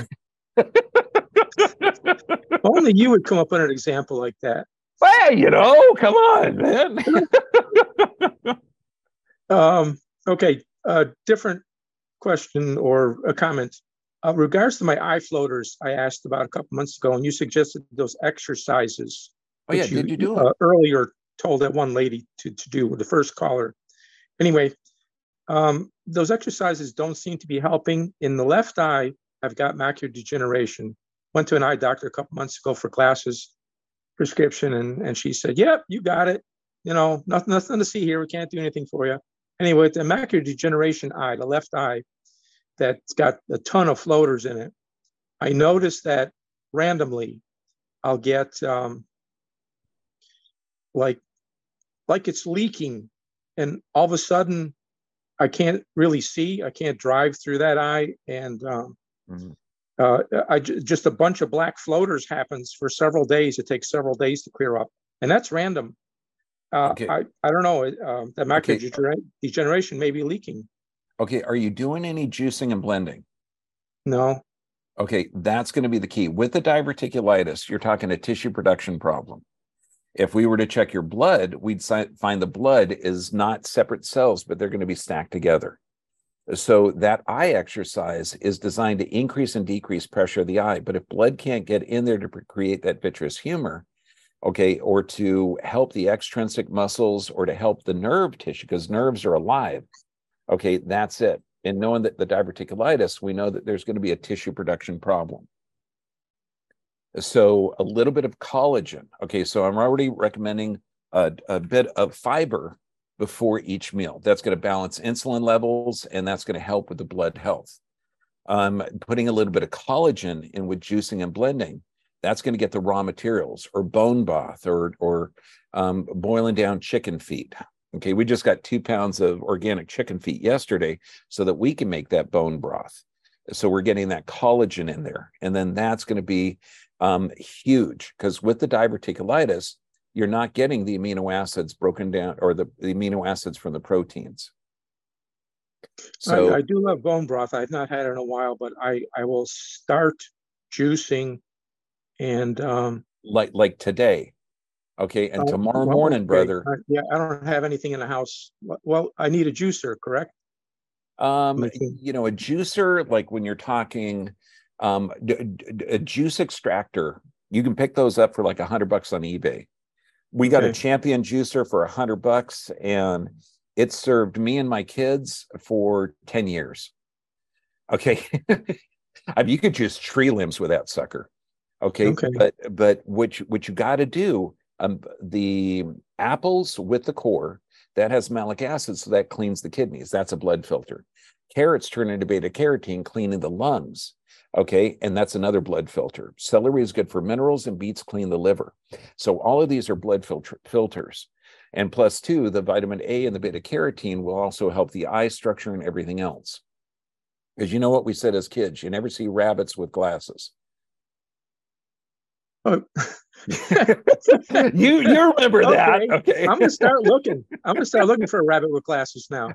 Only you would come up with an example like that. Well, you know, come on, man. um, okay, uh, different question or a comment. Uh, regards to my eye floaters, I asked about a couple months ago, and you suggested those exercises. Oh, yeah, you, did you do uh, it? Earlier told that one lady to, to do with the first caller. Anyway, um, those exercises don't seem to be helping. In the left eye, I've got macular degeneration. Went to an eye doctor a couple months ago for glasses prescription, and, and she said, yep, you got it. You know, nothing, nothing to see here. We can't do anything for you. Anyway, the macular degeneration eye, the left eye, that's got a ton of floaters in it. I noticed that randomly I'll get um, like, like it's leaking, and all of a sudden I can't really see. I can't drive through that eye, and um, mm-hmm. Uh, I, just a bunch of black floaters happens for several days. It takes several days to clear up, and that's random. Uh, okay. I, I don't know. Uh, the macular okay. degener- degeneration may be leaking. Okay. Are you doing any juicing and blending? No. Okay. That's going to be the key. With the diverticulitis, you're talking a tissue production problem. If we were to check your blood, we'd find the blood is not separate cells, but they're going to be stacked together. So that eye exercise is designed to increase and decrease pressure of the eye. But if blood can't get in there to create that vitreous humor, okay, or to help the extrinsic muscles or to help the nerve tissue, because nerves are alive, okay, that's it. And knowing that the diverticulitis, we know that there's going to be a tissue production problem. So a little bit of collagen. Okay, so I'm already recommending a, a bit of fiber before each meal. That's going to balance insulin levels, and that's going to help with the blood health. Um, putting a little bit of collagen in with juicing and blending, that's going to get the raw materials, or bone broth, or or um, boiling down chicken feet. Okay, we just got two pounds of organic chicken feet yesterday so that we can make that bone broth. So we're getting that collagen in there. And then that's going to be um, huge, because with the diverticulitis, you're not getting the amino acids broken down, or the, the amino acids from the proteins. So I, I do love bone broth. I've not had it in a while, but I, I will start juicing and um, like like today. Okay, and uh, tomorrow well, morning, okay. brother. Uh, yeah, I don't have anything in the house. Well, I need a juicer, correct? Um, you know, a juicer, like when you're talking um, a juice extractor, you can pick those up for like a hundred bucks on eBay. We got Okay. a Champion juicer for a hundred bucks, and it served me and my kids for ten years. Okay. I mean, you could juice tree limbs with that sucker. Okay. Okay. But, but what you, what you got to do, um, the apples with the core, that has malic acid, so that cleans the kidneys. That's a blood filter. Carrots turn into beta carotene, cleaning the lungs. Okay, and that's another blood filter. Celery is good for minerals, and beets clean the liver. So all of these are blood filter filters. And plus two, the vitamin A and the beta carotene will also help the eye structure and everything else. Because you know what we said as kids, you never see rabbits with glasses. Oh. you you remember Okay. that? Okay, I'm gonna start looking. I'm gonna start looking for a rabbit with glasses now.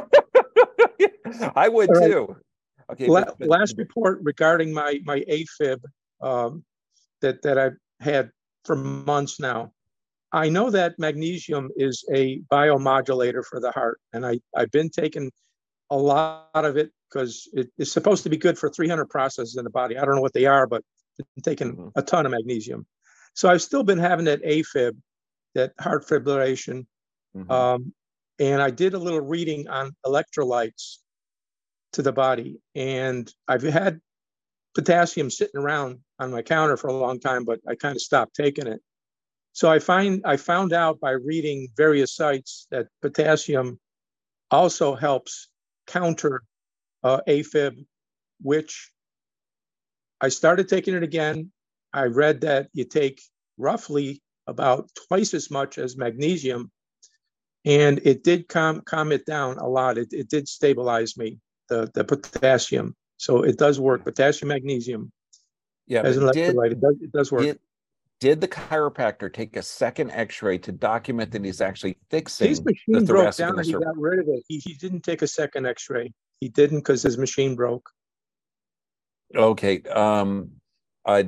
I would All right. too. Okay. La- but- but- last report regarding my my AFib um, that that I've had for months now. I know that magnesium is a biomodulator for the heart, and I I've been taking a lot of it because it is supposed to be good for three hundred processes in the body. I don't know what they are, but I've been taking Mhm. a ton of magnesium. So I've still been having that AFib, that heart fibrillation. Mhm. Um, and I did a little reading on electrolytes to the body. And I've had potassium sitting around on my counter for a long time, but I kind of stopped taking it. So I find I found out by reading various sites that potassium also helps counter uh, AFib, which I started taking it again. I read that you take roughly about twice as much as magnesium, and it did calm, calm it down a lot. It, it did stabilize me, the, the potassium. So it does work, potassium, magnesium Yeah, as an but did, electrolyte. It does, it does work. did, did the chiropractor take a second x-ray to document that he's actually fixing His the machine broke thoracic down and the and he cervical? got rid of it. He, he didn't take a second x-ray. He didn't because his machine broke. Okay. Um, uh,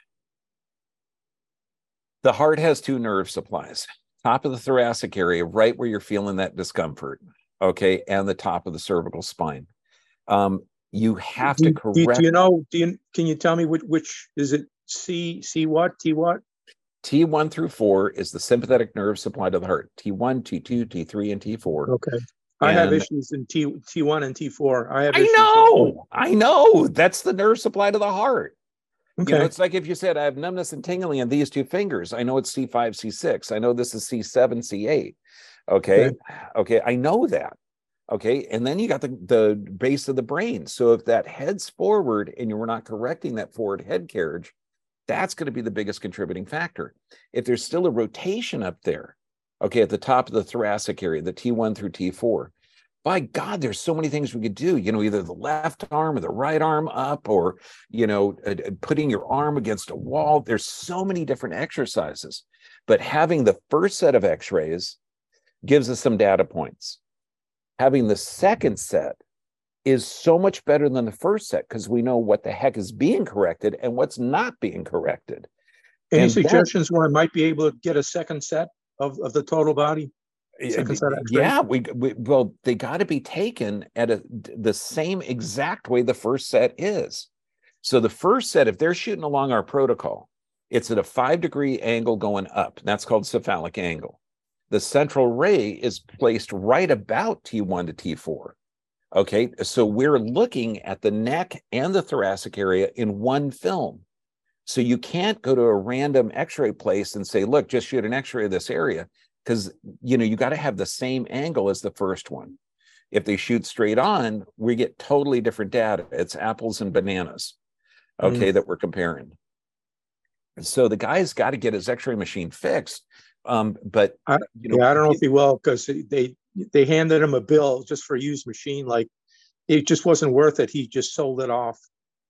the heart has two nerve supplies, top of the thoracic area, right where you're feeling that discomfort. Okay. And the top of the cervical spine. Um, you have to Do, do, correct. do you know, do you, can you tell me which, which is it C, C what, T what? T one through four is the sympathetic nerve supply to the heart. T one, T two, T three, and T four. Okay. I have And- issues in T, T1 and T four. I have I issues. know, I know. That's the nerve supply to the heart. Okay. You know, it's like if you said, I have numbness and tingling in these two fingers. I know it's C five, C six. I know this is C seven, C eight. Okay. Okay. Okay. I know that. Okay. And then you got the, the base of the brain. So if that heads forward and you're not correcting that forward head carriage, that's going to be the biggest contributing factor. If there's still a rotation up there, okay, at the top of the thoracic area, the T one through T four, by God, there's so many things we could do, you know, either the left arm or the right arm up, or, you know, uh, putting your arm against a wall. There's so many different exercises, but having the first set of x-rays gives us some data points. Having the second set is so much better than the first set because we know what the heck is being corrected and what's not being corrected. Any And that- suggestions where I might be able to get a second set of, of the total body? Second set of x-rays? Yeah, we, we well, they got to be taken at a, the same exact way the first set is. So the first set, if they're shooting along our protocol, it's at a five degree angle going up. That's called cephalic angle. The central ray is placed right about T one to T four. Okay, so we're looking at the neck and the thoracic area in one film. So you can't go to a random x-ray place and say, look, just shoot an x-ray of this area, because, you know, you got to have the same angle as the first one. If they shoot straight on, we get totally different data. It's apples and bananas, okay, mm. that we're comparing. So the guy's got to get his x-ray machine fixed. Um, but, I, you know, yeah, I don't know if he will, because they, they handed him a bill just for a used machine. Like, it just wasn't worth it. He just sold it off.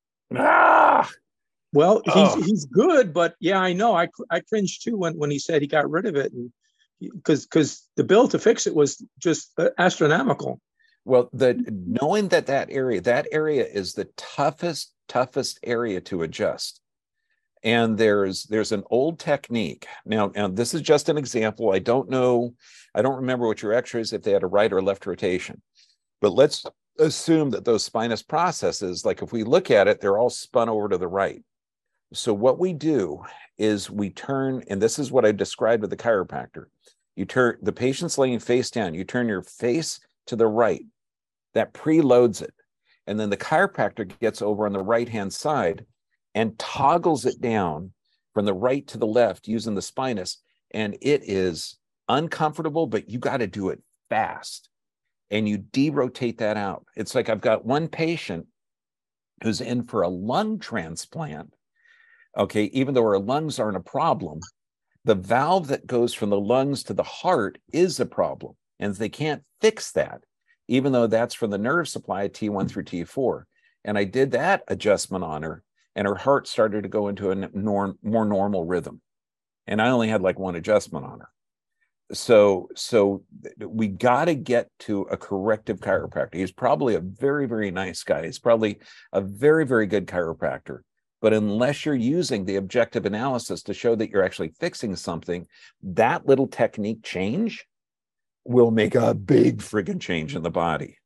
Ah! Well, he's oh. he's good, but yeah, I know. I I cringed too when, when he said he got rid of it, and because because the bill to fix it was just astronomical. Well, the knowing that that area that area is the toughest toughest area to adjust, and there's there's an old technique. Now, now this is just an example. I don't know. I don't remember what your X-rays if they had a right or left rotation, but let's assume that those spinous processes, like if we look at it, they're all spun over to the right. So what we do is we turn, and this is what I described with the chiropractor. You turn, the patient's laying face down. You turn your face to the right. That preloads it. And then the chiropractor gets over on the right-hand side and toggles it down from the right to the left using the spinous. And it is uncomfortable, but you got to do it fast. And you derotate that out. It's like I've got one patient who's in for a lung transplant. Okay, even though our lungs aren't a problem, the valve that goes from the lungs to the heart is a problem. And they can't fix that, even though that's from the nerve supply T one through T four. And I did that adjustment on her, and her heart started to go into a norm, more normal rhythm. And I only had like one adjustment on her. So, so we got to get to a corrective chiropractor. He's probably a very, very nice guy. He's probably a very, very good chiropractor. But unless you're using the objective analysis to show that you're actually fixing something, that little technique change will make a big friggin' change in the body.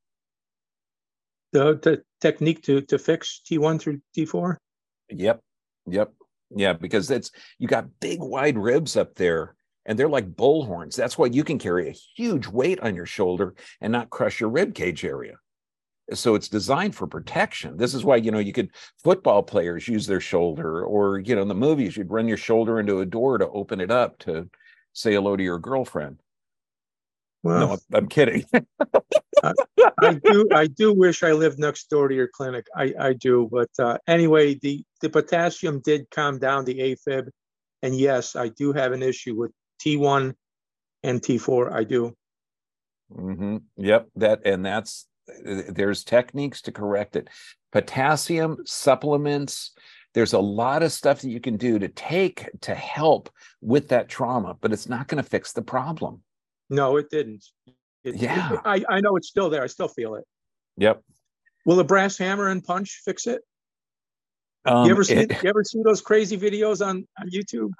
The, the technique to, to fix T one through T four? Yep. Yep. Yeah, because it's, you got big wide ribs up there, and they're like bull horns. That's why you can carry a huge weight on your shoulder and not crush your rib cage area. So it's designed for protection. This is why, you know, you could, football players use their shoulder, or, you know, in the movies, you'd run your shoulder into a door to open it up to say hello to your girlfriend. Well, no, I'm, I'm kidding. I, I do. I do wish I lived next door to your clinic. I, I do. But uh, anyway, the, the potassium did calm down the AFib. And yes, I do have an issue with T one and T four. I do. Mm-hmm. Yep. That, and that's, there's techniques to correct it. Potassium supplements. There's a lot of stuff that you can do to take to help with that trauma, but it's not going to fix the problem. No, it didn't. It, yeah. It, I, I know it's still there. I still feel it. Yep. Will a brass hammer and punch fix it? Um, you ever see it, you ever see those crazy videos on, on YouTube?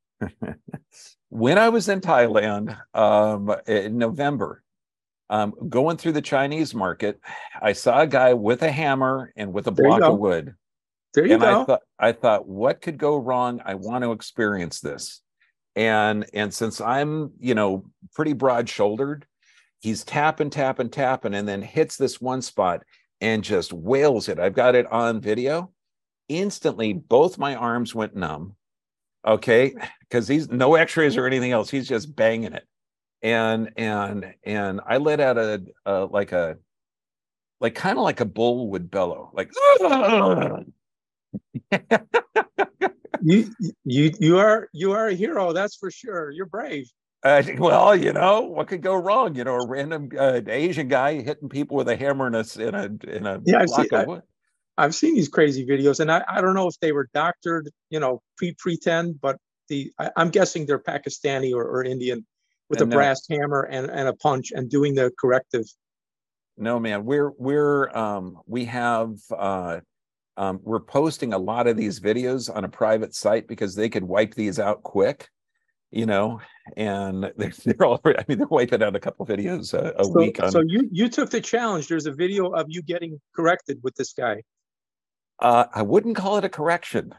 When I was in Thailand um, in November, um, going through the Chinese market, I saw a guy with a hammer and with a block of wood. There you and go. I thought, I thought, what could go wrong? I want to experience this. And and since I'm, you know, pretty broad-shouldered, he's tapping, tapping, tapping, and then hits this one spot and just wails it. I've got it on video. Instantly, both my arms went numb. Okay, because he's no X-rays or anything else. He's just banging it, and and and I let out a, a like a like kind of like a bull would bellow, like. you you you are you are a hero, that's for sure. You're brave. Uh, well, you know, what could go wrong? You know, a random uh, Asian guy hitting people with a hammer in a in a in a yeah, block I, of wood. I've seen these crazy videos, and I, I don't know if they were doctored, you know, pre pretend, but the I, I'm guessing they're Pakistani or, or Indian with And a no. brass hammer and, and a punch and doing the corrective. No, man, we're we're um we have uh um we're posting a lot of these videos on a private site because they could wipe these out quick, you know, and they're, they're all I mean they're wiping out a couple videos a, a so, week on. So you you took the challenge. There's a video of you getting corrected with this guy. Uh, I wouldn't call it a correction.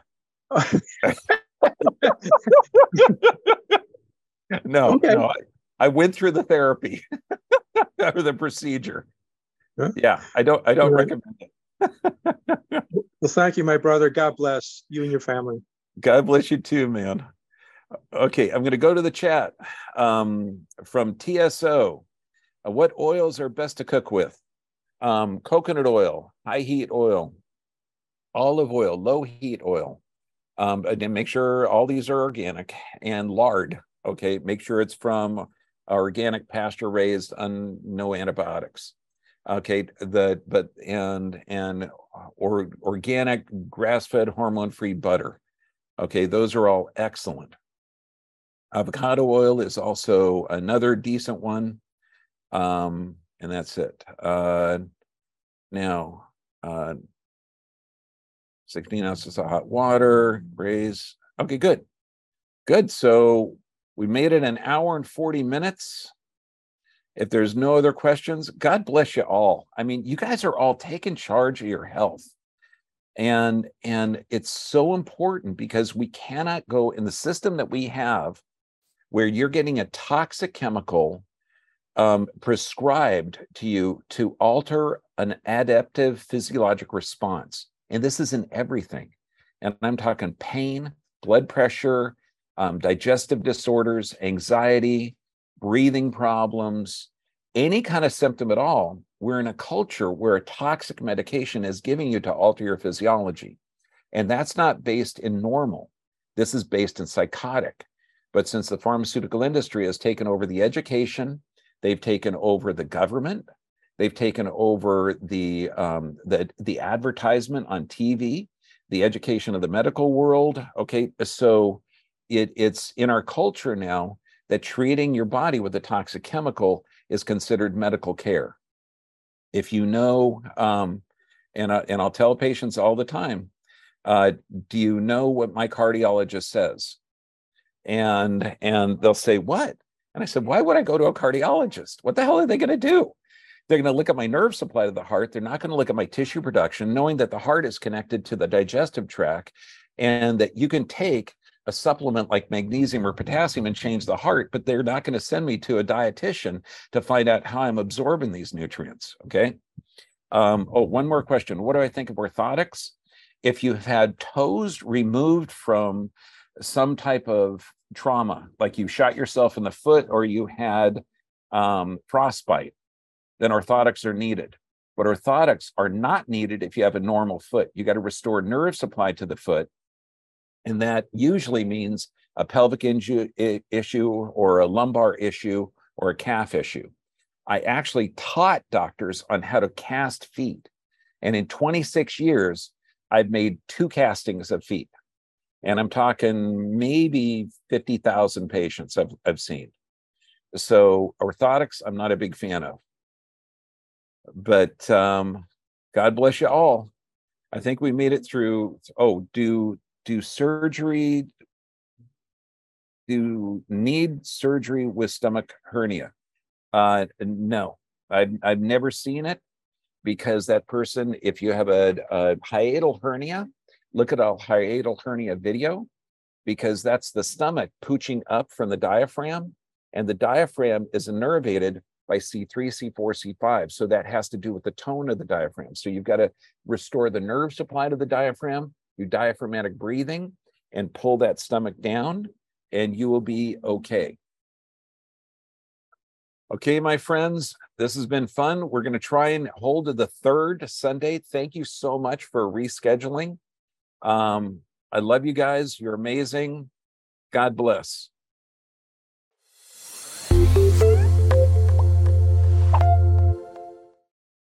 no, okay. no, I, I went through the therapy or the procedure. Huh? Yeah, I don't, I don't right. recommend it. Well, thank you, my brother. God bless you and your family. God bless you too, man. Okay, I'm going to go to the chat um, from T S O. Uh, what oils are best to cook with? Um, coconut oil, high heat oil, olive oil, low heat oil. Um, and then make sure all these are organic, and lard. Okay, make sure it's from organic, pasture raised, un, no antibiotics. Okay, the but and and or organic, grass fed, hormone free butter. Okay, those are all excellent. Avocado oil is also another decent one. Um, and that's it. Uh, now, uh, sixteen ounces of hot water, braise. Okay, good. Good. So we made it an hour and forty minutes. If there's no other questions, God bless you all. I mean, you guys are all taking charge of your health. And, and it's so important because we cannot go in the system that we have where you're getting a toxic chemical um, prescribed to you to alter an adaptive physiologic response. And this is in everything. And I'm talking pain, blood pressure, um, digestive disorders, anxiety, breathing problems, any kind of symptom at all. We're in a culture where a toxic medication is giving you to alter your physiology. And that's not based in normal. This is based in psychotic. But since the pharmaceutical industry has taken over the education, they've taken over the government, they've taken over the, um, the, the advertisement on T V, the education of the medical world. Okay, so it, it's in our culture now that treating your body with a toxic chemical is considered medical care. If you know, um, and, I, and I'll tell patients all the time, uh, do you know what my cardiologist says? And, and they'll say, what? And I said, why would I go to a cardiologist? What the hell are they going to do? They're going to look at my nerve supply to the heart. They're not going to look at my tissue production, knowing that the heart is connected to the digestive tract and that you can take a supplement like magnesium or potassium and change the heart, but they're not going to send me to a dietitian to find out how I'm absorbing these nutrients, okay? Um, oh, one more question. What do I think of orthotics? If you've had toes removed from some type of trauma, like you shot yourself in the foot or you had um, frostbite, then orthotics are needed. But orthotics are not needed if you have a normal foot. You got to restore nerve supply to the foot. And that usually means a pelvic inju- issue or a lumbar issue or a calf issue. I actually taught doctors on how to cast feet. And in twenty-six years, I've made two castings of feet. And I'm talking maybe fifty thousand patients I've, I've seen. So orthotics, I'm not a big fan of. But um, God bless you all. I think we made it through. Oh, do do surgery, do need surgery with stomach hernia? Uh, no, I've, I've never seen it because that person, if you have a, a hiatal hernia, look at a hiatal hernia video, because that's the stomach pooching up from the diaphragm, and the diaphragm is innervated by C three, C four, C five. So that has to do with the tone of the diaphragm. So you've got to restore the nerve supply to the diaphragm, do diaphragmatic breathing, and pull that stomach down, and you will be okay. Okay, my friends, this has been fun. We're going to try and hold to the third Sunday. Thank you so much for rescheduling. Um, I love you guys. You're amazing. God bless.